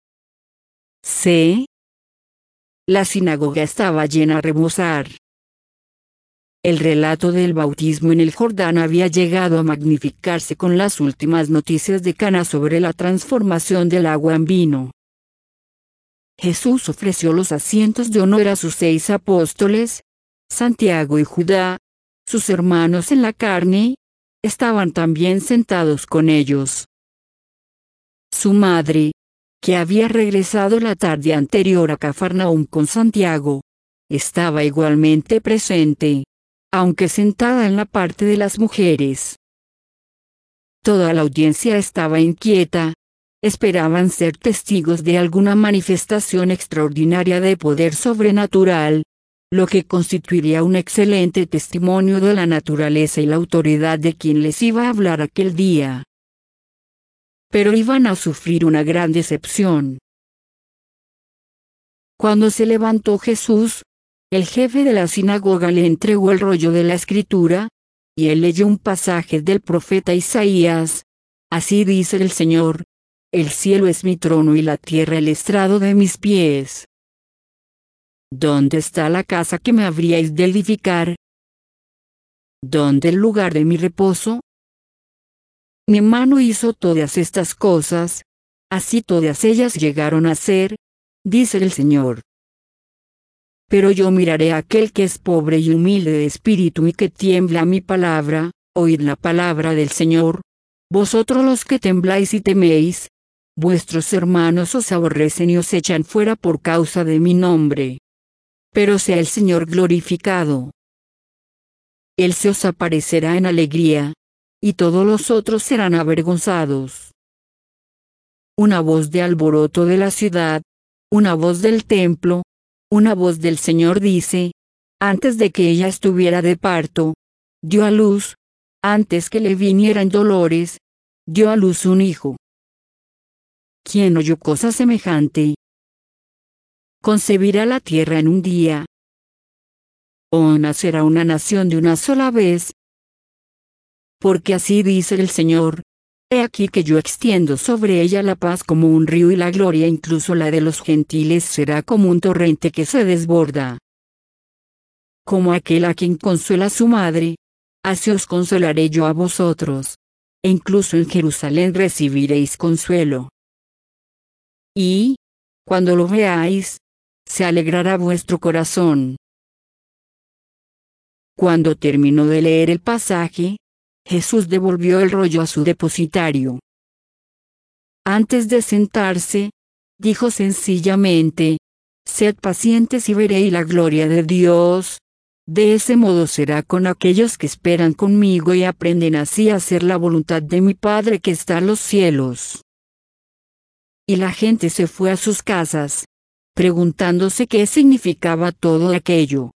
Speaker 1: C. La sinagoga estaba llena a rebosar. El relato del bautismo en el Jordán había llegado a magnificarse con las últimas noticias de Caná sobre la transformación del agua en vino. Jesús ofreció los asientos de honor a sus 6 apóstoles. Santiago y Judá, sus hermanos en la carne, estaban también sentados con ellos. Su madre, que había regresado la tarde anterior a Cafarnaúm con Santiago, estaba igualmente presente, aunque sentada en la parte de las mujeres. Toda la audiencia estaba inquieta, esperaban ser testigos de alguna manifestación extraordinaria de poder sobrenatural, lo que constituiría un excelente testimonio de la naturaleza y la autoridad de quien les iba a hablar aquel día. Pero iban a sufrir una gran decepción. Cuando se levantó Jesús, el jefe de la sinagoga le entregó el rollo de la escritura, y él leyó un pasaje del profeta Isaías. Así dice el Señor: el cielo es mi trono y la tierra el estrado de mis pies. ¿Dónde está la casa que me habríais de edificar? ¿Dónde el lugar de mi reposo? Mi mano hizo todas estas cosas, así todas ellas llegaron a ser, dice el Señor. Pero yo miraré a aquel que es pobre y humilde de espíritu y que tiembla a mi palabra. Oíd la palabra del Señor, vosotros los que tembláis y teméis, vuestros hermanos os aborrecen y os echan fuera por causa de mi nombre. Pero sea el Señor glorificado. Él se os aparecerá en alegría, y todos los otros serán avergonzados. una voz de alboroto de la ciudad, una voz del templo, una voz del Señor dice, antes de que ella estuviera de parto, dio a luz, antes que le vinieran dolores, dio a luz un hijo. ¿Quién oyó cosa semejante? ¿Concebirá la tierra en un día? ¿O nacerá una nación de una sola vez? Porque así dice el Señor, he aquí que yo extiendo sobre ella la paz como un río y la gloria incluso la de los gentiles será como un torrente que se desborda. Como aquel a quien consuela su madre, así os consolaré yo a vosotros, e incluso en Jerusalén recibiréis consuelo. Y, cuando lo veáis, se alegrará vuestro corazón. Cuando terminó de leer el pasaje, Jesús devolvió el rollo a su depositario. Antes de sentarse, dijo sencillamente, sed pacientes y veréis la gloria de Dios. De ese modo será con aquellos que esperan conmigo y aprenden así a hacer la voluntad de mi Padre que está en los cielos. Y la gente se fue a sus casas, preguntándose qué significaba todo aquello.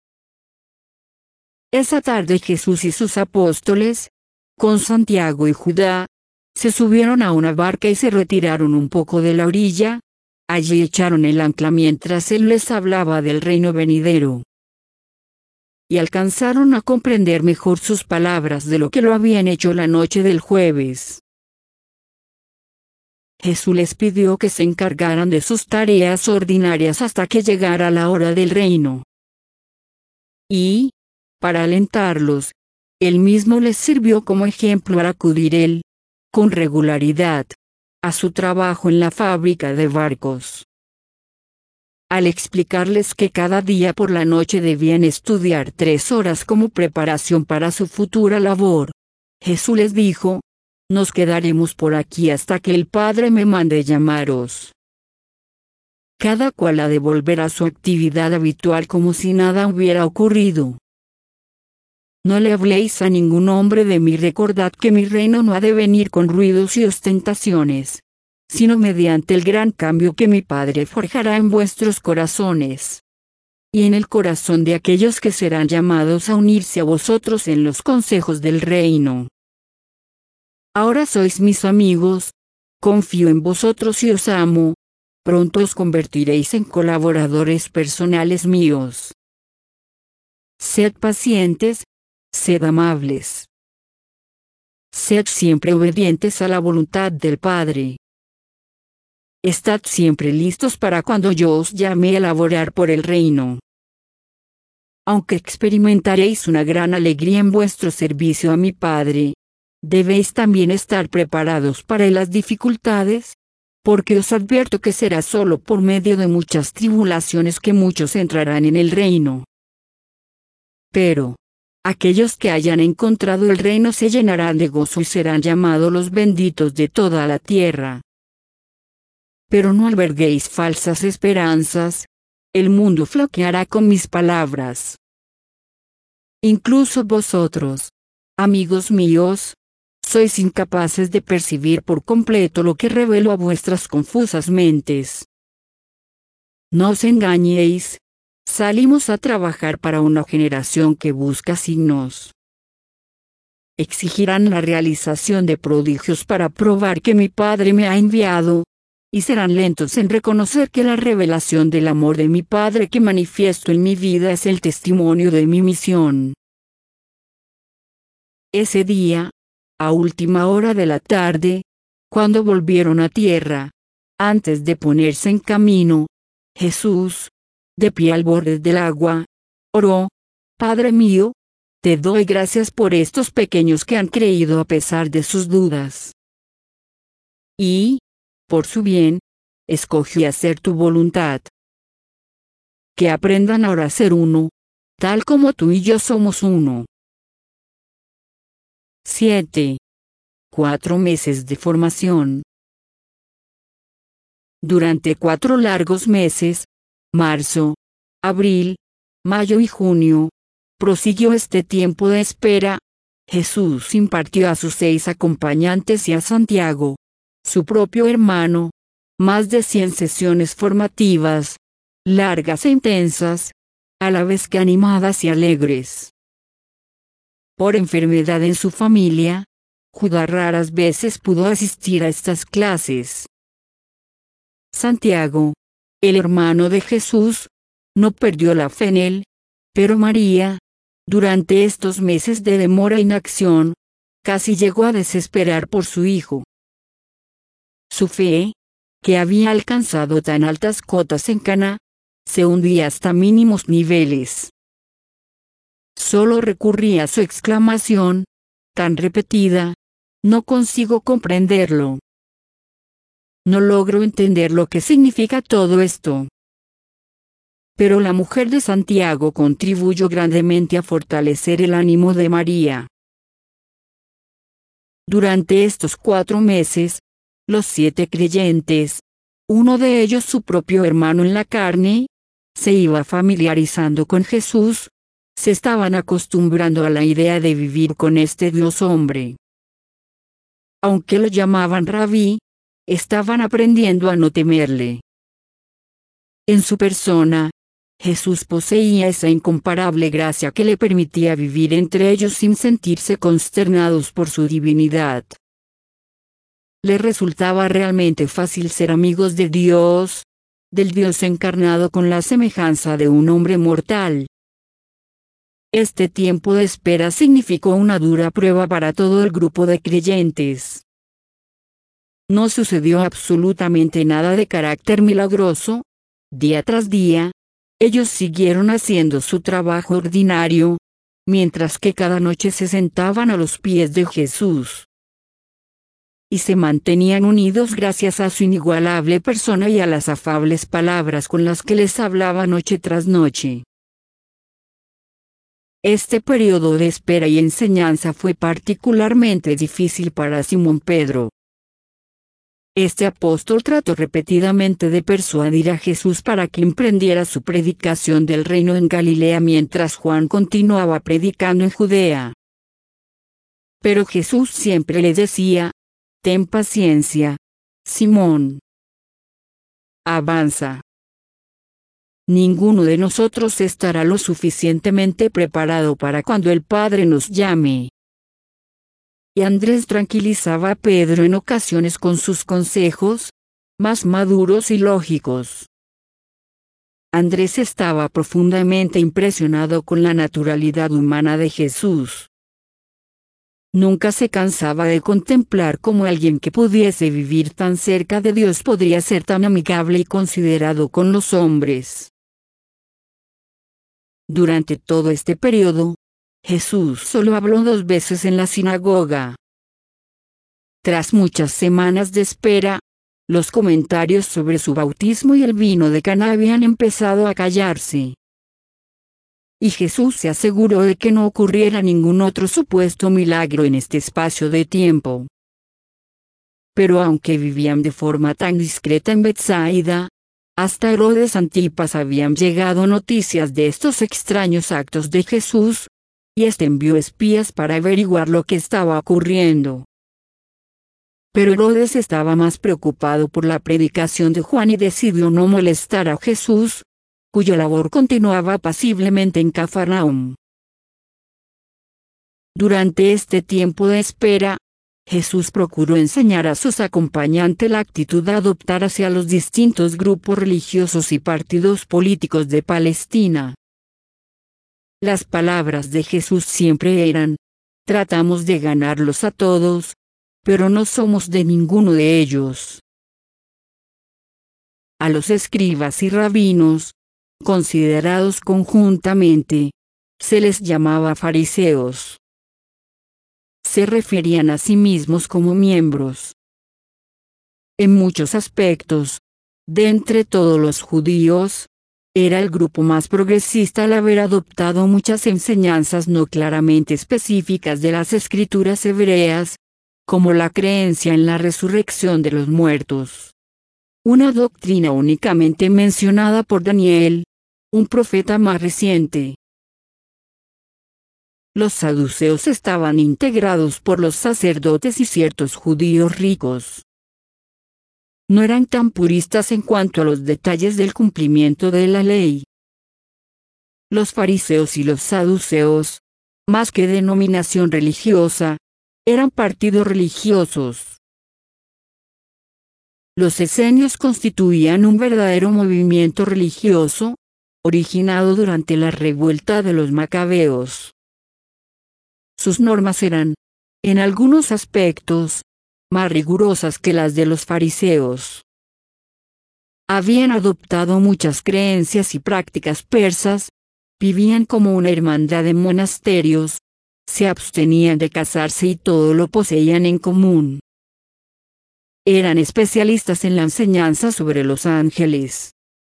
Speaker 1: Esa tarde Jesús y sus apóstoles, con Santiago y Judá, se subieron a una barca y se retiraron un poco de la orilla, allí echaron el ancla mientras él les hablaba del reino venidero. Y alcanzaron a comprender mejor sus palabras de lo que lo habían hecho la noche del jueves. Jesús les pidió que se encargaran de sus tareas ordinarias hasta que llegara la hora del reino. Y, para alentarlos, él mismo les sirvió como ejemplo al acudir él, con regularidad, a su trabajo en la fábrica de barcos. Al explicarles que cada día por la noche debían estudiar 3 horas como preparación para su futura labor, Jesús les dijo, nos quedaremos por aquí hasta que el Padre me mande llamaros. Cada cual ha de volver a su actividad habitual como si nada hubiera ocurrido. No le habléis a ningún hombre de mí, recordad que mi reino no ha de venir con ruidos y ostentaciones, sino mediante el gran cambio que mi Padre forjará en vuestros corazones, y en el corazón de aquellos que serán llamados a unirse a vosotros en los consejos del reino. Ahora sois mis amigos, confío en vosotros y os amo, pronto os convertiréis en colaboradores personales míos. Sed pacientes, sed amables. Sed siempre obedientes a la voluntad del Padre. Estad siempre listos para cuando yo os llame a laborar por el reino. Aunque experimentaréis una gran alegría en vuestro servicio a mi Padre, debéis también estar preparados para las dificultades, porque os advierto que será solo por medio de muchas tribulaciones que muchos entrarán en el reino. Pero, aquellos que hayan encontrado el reino se llenarán de gozo y serán llamados los benditos de toda la tierra. Pero no alberguéis falsas esperanzas, el mundo flaqueará con mis palabras. Incluso vosotros, amigos míos, sois incapaces de percibir por completo lo que revelo a vuestras confusas mentes. No os engañéis, salimos a trabajar para una generación que busca signos. Exigirán la realización de prodigios para probar que mi Padre me ha enviado, y serán lentos en reconocer que la revelación del amor de mi Padre que manifiesto en mi vida es el testimonio de mi misión. Ese día, a última hora de la tarde, cuando volvieron a tierra, antes de ponerse en camino, Jesús, de pie al borde del agua, oró, Padre mío, te doy gracias por estos pequeños que han creído a pesar de sus dudas. Y, por su bien, escogí hacer tu voluntad. Que aprendan ahora a ser uno, tal como tú y yo somos uno. 7. 4 meses de formación. Durante 4 largos meses, marzo, abril, mayo y junio, prosiguió este tiempo de espera. Jesús impartió a sus 6 acompañantes y a Santiago, su propio hermano, más de 100 sesiones formativas, largas e intensas, a la vez que animadas y alegres. Por enfermedad en su familia, Judas raras veces pudo asistir a estas clases. Santiago, el hermano de Jesús, no perdió la fe en él, pero María, durante estos meses de demora e inacción, casi llegó a desesperar por su hijo. Su fe, que había alcanzado tan altas cotas en Caná, se hundía hasta mínimos niveles. Solo recurría a su exclamación, tan repetida: no consigo comprenderlo. No logro entender lo que significa todo esto. Pero la mujer de Santiago contribuyó grandemente a fortalecer el ánimo de María. Durante estos 4 meses, los 7 creyentes, uno de ellos su propio hermano en la carne, se iba familiarizando con Jesús, se estaban acostumbrando a la idea de vivir con este Dios hombre. Aunque lo llamaban rabí, estaban aprendiendo a no temerle. En su persona, Jesús poseía esa incomparable gracia que le permitía vivir entre ellos sin sentirse consternados por su divinidad. Le resultaba realmente fácil ser amigos de Dios, del Dios encarnado con la semejanza de un hombre mortal. Este tiempo de espera significó una dura prueba para todo el grupo de creyentes. No sucedió absolutamente nada de carácter milagroso. Día tras día, ellos siguieron haciendo su trabajo ordinario, mientras que cada noche se sentaban a los pies de Jesús. Y se mantenían unidos gracias a su inigualable persona y a las afables palabras con las que les hablaba noche tras noche. Este periodo de espera y enseñanza fue particularmente difícil para Simón Pedro. Este apóstol trató repetidamente de persuadir a Jesús para que emprendiera su predicación del reino en Galilea mientras Juan continuaba predicando en Judea. Pero Jesús siempre le decía: ten paciencia, Simón. Avanza. Ninguno de nosotros estará lo suficientemente preparado para cuando el Padre nos llame. Y Andrés tranquilizaba a Pedro en ocasiones con sus consejos, más maduros y lógicos. Andrés estaba profundamente impresionado con la naturalidad humana de Jesús. Nunca se cansaba de contemplar cómo alguien que pudiese vivir tan cerca de Dios podría ser tan amigable y considerado con los hombres. Durante todo este periodo, Jesús solo habló 2 veces en la sinagoga. Tras muchas semanas de espera, los comentarios sobre su bautismo y el vino de Caná habían empezado a callarse. Y Jesús se aseguró de que no ocurriera ningún otro supuesto milagro en este espacio de tiempo. Pero aunque vivían de forma tan discreta en Betsaida, hasta Herodes Antipas habían llegado noticias de estos extraños actos de Jesús, y éste envió espías para averiguar lo que estaba ocurriendo. Pero Herodes estaba más preocupado por la predicación de Juan y decidió no molestar a Jesús, cuya labor continuaba apaciblemente en Cafarnaúm. Durante este tiempo de espera, Jesús procuró enseñar a sus acompañantes la actitud a adoptar hacia los distintos grupos religiosos y partidos políticos de Palestina. Las palabras de Jesús siempre eran: tratamos de ganarlos a todos, pero no somos de ninguno de ellos. A los escribas y rabinos, considerados conjuntamente, se les llamaba fariseos. Se referían a sí mismos como miembros. En muchos aspectos, de entre todos los judíos, era el grupo más progresista al haber adoptado muchas enseñanzas no claramente específicas de las escrituras hebreas, como la creencia en la resurrección de los muertos. Una doctrina únicamente mencionada por Daniel, un profeta más reciente. Los saduceos estaban integrados por los sacerdotes y ciertos judíos ricos. no eran tan puristas en cuanto a los detalles del cumplimiento de la ley. Los fariseos y los saduceos, más que denominación religiosa, eran partidos religiosos. Los esenios constituían un verdadero movimiento religioso, originado durante la revuelta de los macabeos. Sus normas eran, en algunos aspectos, más rigurosas que las de los fariseos. Habían adoptado muchas creencias y prácticas persas, vivían como una hermandad en monasterios, se abstenían de casarse y todo lo poseían en común. Eran especialistas en la enseñanza sobre los ángeles.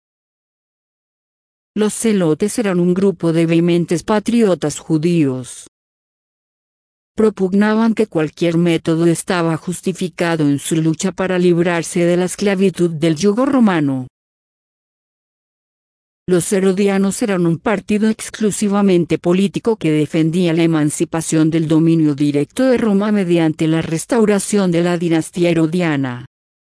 Speaker 1: Los celotes eran un grupo de vehementes patriotas judíos. Propugnaban que cualquier método estaba justificado en su lucha para librarse de la esclavitud del yugo romano. Los herodianos eran un partido exclusivamente político que defendía la emancipación del dominio directo de Roma mediante la restauración de la dinastía herodiana.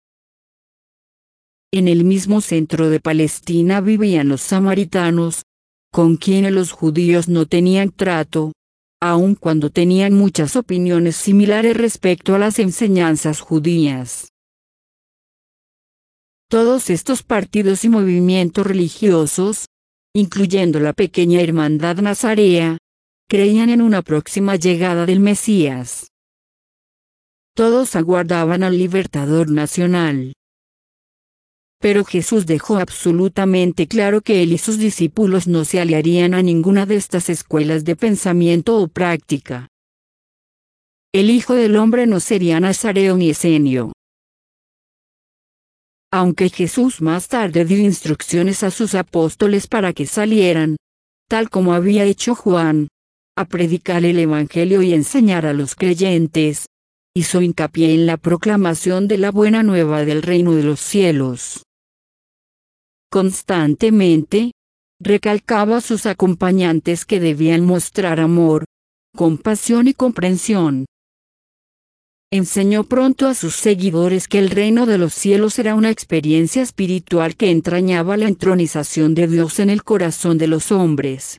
Speaker 1: En el mismo centro de Palestina vivían los samaritanos, con quienes los judíos no tenían trato, aun cuando tenían muchas opiniones similares respecto a las enseñanzas judías. Todos estos partidos y movimientos religiosos, incluyendo la pequeña hermandad nazarea, creían en una próxima llegada del Mesías. Todos aguardaban al libertador nacional. Pero Jesús dejó absolutamente claro que él y sus discípulos no se aliarían a ninguna de estas escuelas de pensamiento o práctica. El Hijo del Hombre no sería nazareo ni esenio. Aunque Jesús más tarde dio instrucciones a sus apóstoles para que salieran, tal como había hecho Juan, a predicar el Evangelio y enseñar a los creyentes, hizo hincapié en la proclamación de la buena nueva del reino de los cielos. Constantemente, recalcaba a sus acompañantes que debían mostrar amor, compasión y comprensión. Enseñó pronto a sus seguidores que el reino de los cielos era una experiencia espiritual que entrañaba la entronización de Dios en el corazón de los hombres.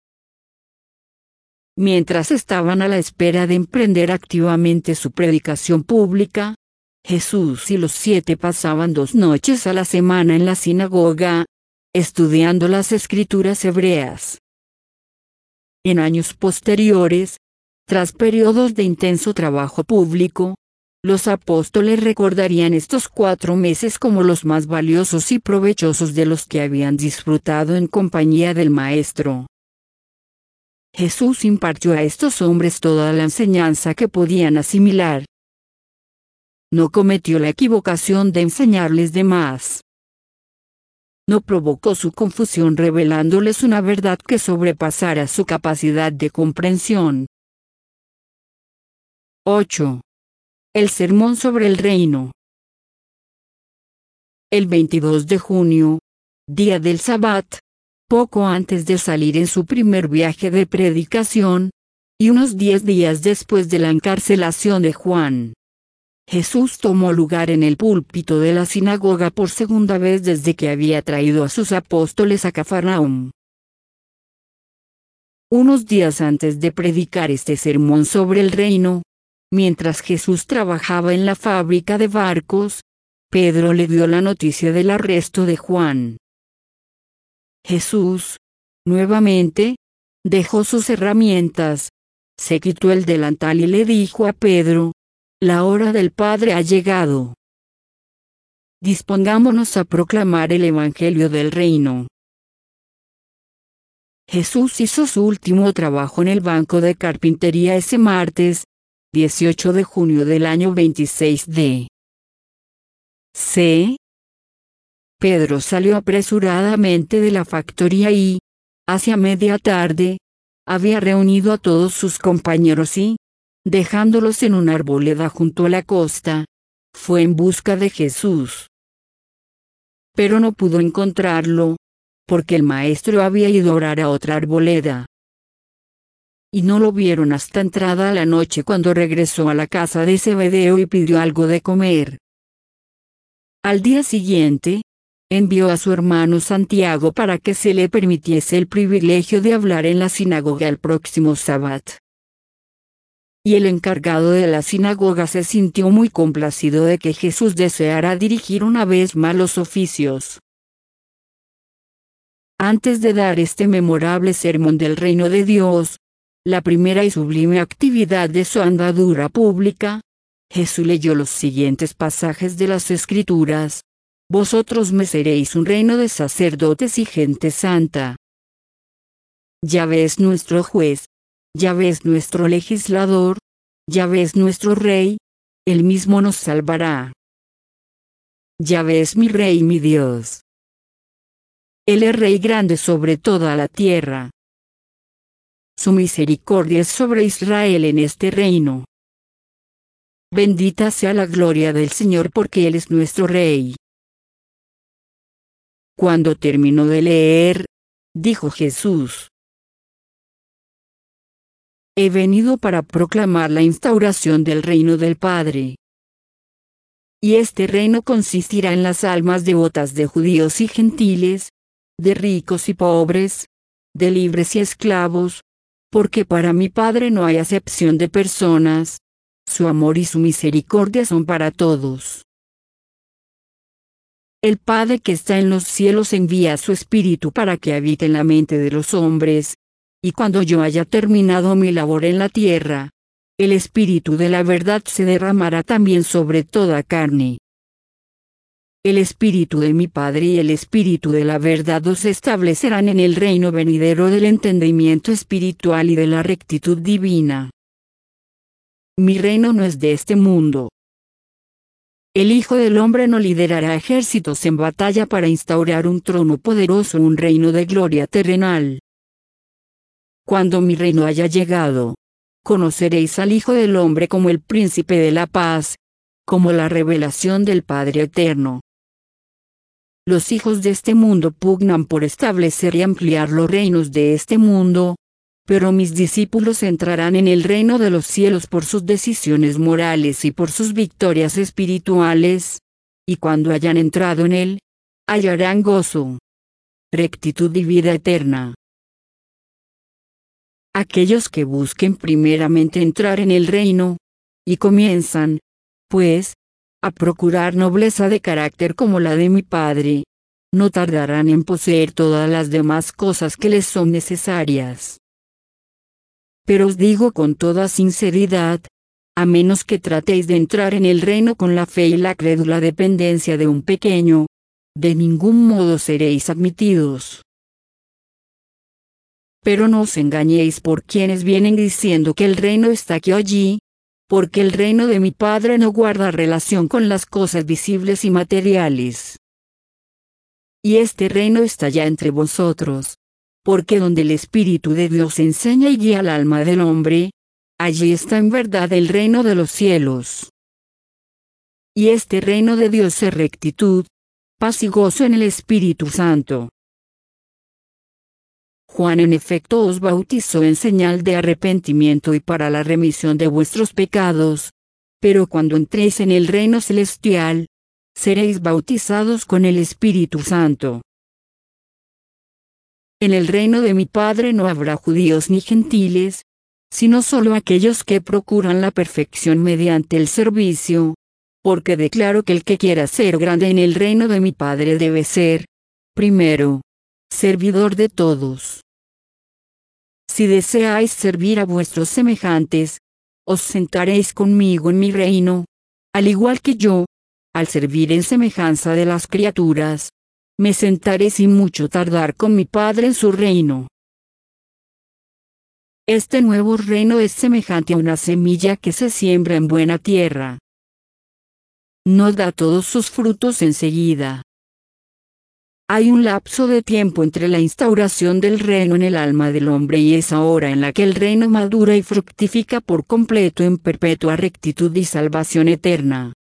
Speaker 1: Mientras estaban a la espera de emprender activamente su predicación pública, Jesús y los 7 pasaban 2 noches a la semana en la sinagoga, estudiando las escrituras hebreas. En años posteriores, tras periodos de intenso trabajo público, los apóstoles recordarían estos 4 meses como los más valiosos y provechosos de los que habían disfrutado en compañía del Maestro. Jesús impartió a estos hombres toda la enseñanza que podían asimilar. No cometió la equivocación de enseñarles de más. No provocó su confusión revelándoles una verdad que sobrepasara su capacidad de comprensión. 8. El sermón sobre el reino. El 22 de junio, día del Sabbat, poco antes de salir en su primer viaje de predicación, y unos 10 días después de la encarcelación de Juan, Jesús tomó lugar en el púlpito de la sinagoga por segunda vez desde que había traído a sus apóstoles a Cafarnaúm. Unos días antes de predicar este sermón sobre el reino, mientras Jesús trabajaba en la fábrica de barcos, Pedro le dio la noticia del arresto de Juan. Jesús, nuevamente, dejó sus herramientas, se quitó el delantal y le dijo a Pedro: la hora del Padre ha llegado. Dispongámonos a proclamar el Evangelio del Reino. Jesús hizo su último trabajo en el banco de carpintería ese martes, 18 de junio del año 26 d. C. Pedro salió apresuradamente de la factoría y, hacia media tarde, había reunido a todos sus compañeros y, dejándolos en una arboleda junto a la costa, fue en busca de Jesús. Pero no pudo encontrarlo, porque el maestro había ido a orar a otra arboleda. Y no lo vieron hasta entrada la noche cuando regresó a la casa de Zebedeo y pidió algo de comer. Al día siguiente, envió a su hermano Santiago para que se le permitiese el privilegio de hablar en la sinagoga el próximo sábado. Y el encargado de la sinagoga se sintió muy complacido de que Jesús deseara dirigir una vez más los oficios. Antes de dar este memorable sermón del reino de Dios, la primera y sublime actividad de su andadura pública, Jesús leyó los siguientes pasajes de las Escrituras: Vosotros me seréis un reino de sacerdotes y gente santa. Yahvé es nuestro juez, Yahvé es nuestro legislador, Yahvé es nuestro rey, él mismo nos salvará. Yahvé es mi rey y mi Dios. Él es rey grande sobre toda la tierra. Su misericordia es sobre Israel en este reino. Bendita sea la gloria del Señor porque Él es nuestro rey. Cuando terminó de leer, dijo Jesús: He venido para proclamar la instauración del reino del Padre. Y este reino consistirá en las almas devotas de judíos y gentiles, de ricos y pobres, de libres y esclavos, porque para mi Padre no hay acepción de personas, su amor y su misericordia son para todos. El Padre que está en los cielos envía a su Espíritu para que habite en la mente de los hombres, y cuando yo haya terminado mi labor en la tierra, el Espíritu de la verdad se derramará también sobre toda carne. El Espíritu de mi Padre y el Espíritu de la verdad os establecerán en el reino venidero del entendimiento espiritual y de la rectitud divina. Mi reino no es de este mundo. El Hijo del Hombre no liderará ejércitos en batalla para instaurar un trono poderoso, un reino de gloria terrenal. Cuando mi reino haya llegado, conoceréis al Hijo del Hombre como el Príncipe de la Paz, como la revelación del Padre Eterno. Los hijos de este mundo pugnan por establecer y ampliar los reinos de este mundo, pero mis discípulos entrarán en el reino de los cielos por sus decisiones morales y por sus victorias espirituales, y cuando hayan entrado en él, hallarán gozo, rectitud y vida eterna. Aquellos que busquen primeramente entrar en el reino, y comienzan, pues, a procurar nobleza de carácter como la de mi Padre, no tardarán en poseer todas las demás cosas que les son necesarias. Pero os digo con toda sinceridad, a menos que tratéis de entrar en el reino con la fe y la crédula dependencia de un pequeño, de ningún modo seréis admitidos. Pero no os engañéis por quienes vienen diciendo que el reino está aquí o allí, porque el reino de mi Padre no guarda relación con las cosas visibles y materiales. Y este reino está ya entre vosotros, porque donde el Espíritu de Dios enseña y guía al alma del hombre, allí está en verdad el reino de los cielos. Y este reino de Dios es rectitud, paz y gozo en el Espíritu Santo. Juan en efecto os bautizó en señal de arrepentimiento y para la remisión de vuestros pecados, pero cuando entréis en el reino celestial, seréis bautizados con el Espíritu Santo. En el reino de mi Padre no habrá judíos ni gentiles, sino solo aquellos que procuran la perfección mediante el servicio, porque declaro que el que quiera ser grande en el reino de mi Padre debe ser, primero, servidor de todos. Si deseáis servir a vuestros semejantes, os sentaréis conmigo en mi reino, al igual que yo, al servir en semejanza de las criaturas, me sentaré sin mucho tardar con mi Padre en su reino. Este nuevo reino es semejante a una semilla que se siembra en buena tierra. No da todos sus frutos enseguida. Hay un lapso de tiempo entre la instauración del reino en el alma del hombre y esa hora en la que el reino madura y fructifica por completo en perpetua rectitud y salvación eterna.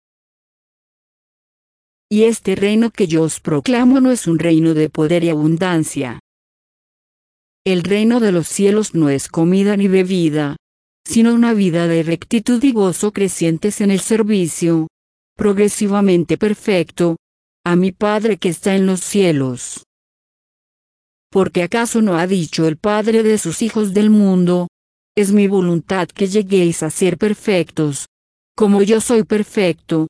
Speaker 1: Y este reino que yo os proclamo no es un reino de poder y abundancia. El reino de los cielos no es comida ni bebida, sino una vida de rectitud y gozo crecientes en el servicio, progresivamente perfecto, a mi Padre que está en los cielos. Porque ¿acaso no ha dicho el Padre de sus hijos del mundo? Es mi voluntad que lleguéis a ser perfectos, como yo soy perfecto.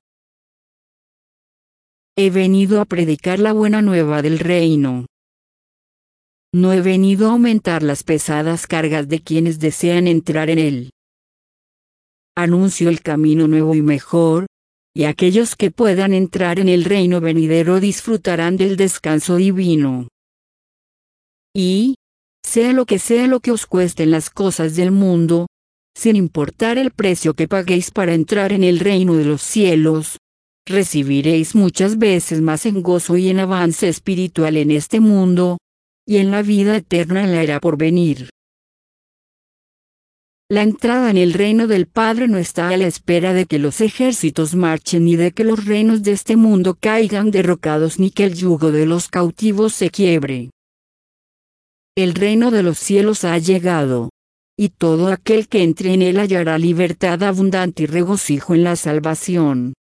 Speaker 1: He venido a predicar la buena nueva del reino. No he venido a aumentar las pesadas cargas de quienes desean entrar en él. Anuncio el camino nuevo y mejor, y aquellos que puedan entrar en el reino venidero disfrutarán del descanso divino. Y, sea lo que os cuesten las cosas del mundo, sin importar el precio que paguéis para entrar en el reino de los cielos, recibiréis muchas veces más en gozo y en avance espiritual en este mundo, y en la vida eterna en la era por venir. La entrada en el reino del Padre no está a la espera de que los ejércitos marchen ni de que los reinos de este mundo caigan derrocados ni que el yugo de los cautivos se quiebre. El reino de los cielos ha llegado, y todo aquel que entre en él hallará libertad abundante y regocijo en la salvación.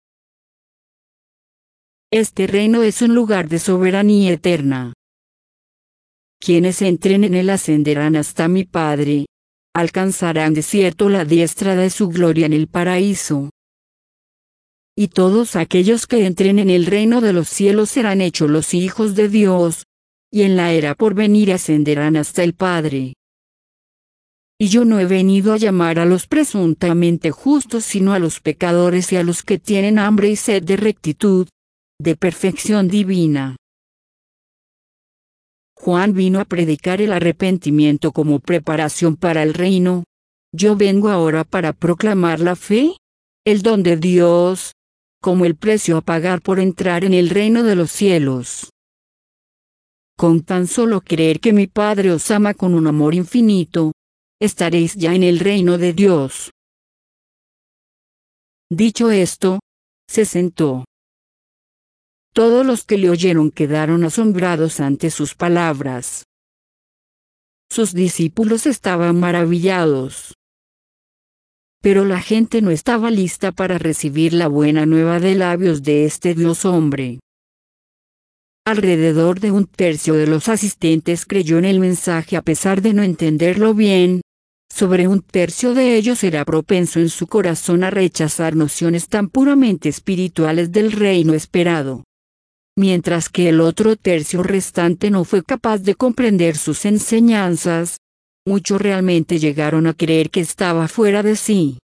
Speaker 1: Este reino es un lugar de soberanía eterna. Quienes entren en él ascenderán hasta mi Padre, alcanzarán de cierto la diestra de su gloria en el paraíso. Y todos aquellos que entren en el reino de los cielos serán hechos los hijos de Dios, y en la era por venir ascenderán hasta el Padre. Y yo no he venido a llamar a los presuntamente justos sino a los pecadores y a los que tienen hambre y sed de rectitud, de perfección divina. Juan vino a predicar el arrepentimiento como preparación para el reino. Yo vengo ahora para proclamar la fe, el don de Dios, como el precio a pagar por entrar en el reino de los cielos. Con tan solo creer que mi Padre os ama con un amor infinito, estaréis ya en el reino de Dios. Dicho esto, se sentó. Todos los que le oyeron quedaron asombrados ante sus palabras. Sus discípulos estaban maravillados. Pero la gente no estaba lista para recibir la buena nueva de labios de este Dios hombre. Alrededor de un tercio de los asistentes creyó en el mensaje a pesar de no entenderlo bien. Sobre un tercio de ellos era propenso en su corazón a rechazar nociones tan puramente espirituales del reino esperado. Mientras que el otro tercio restante no fue capaz de comprender sus enseñanzas, muchos realmente llegaron a creer que estaba fuera de sí.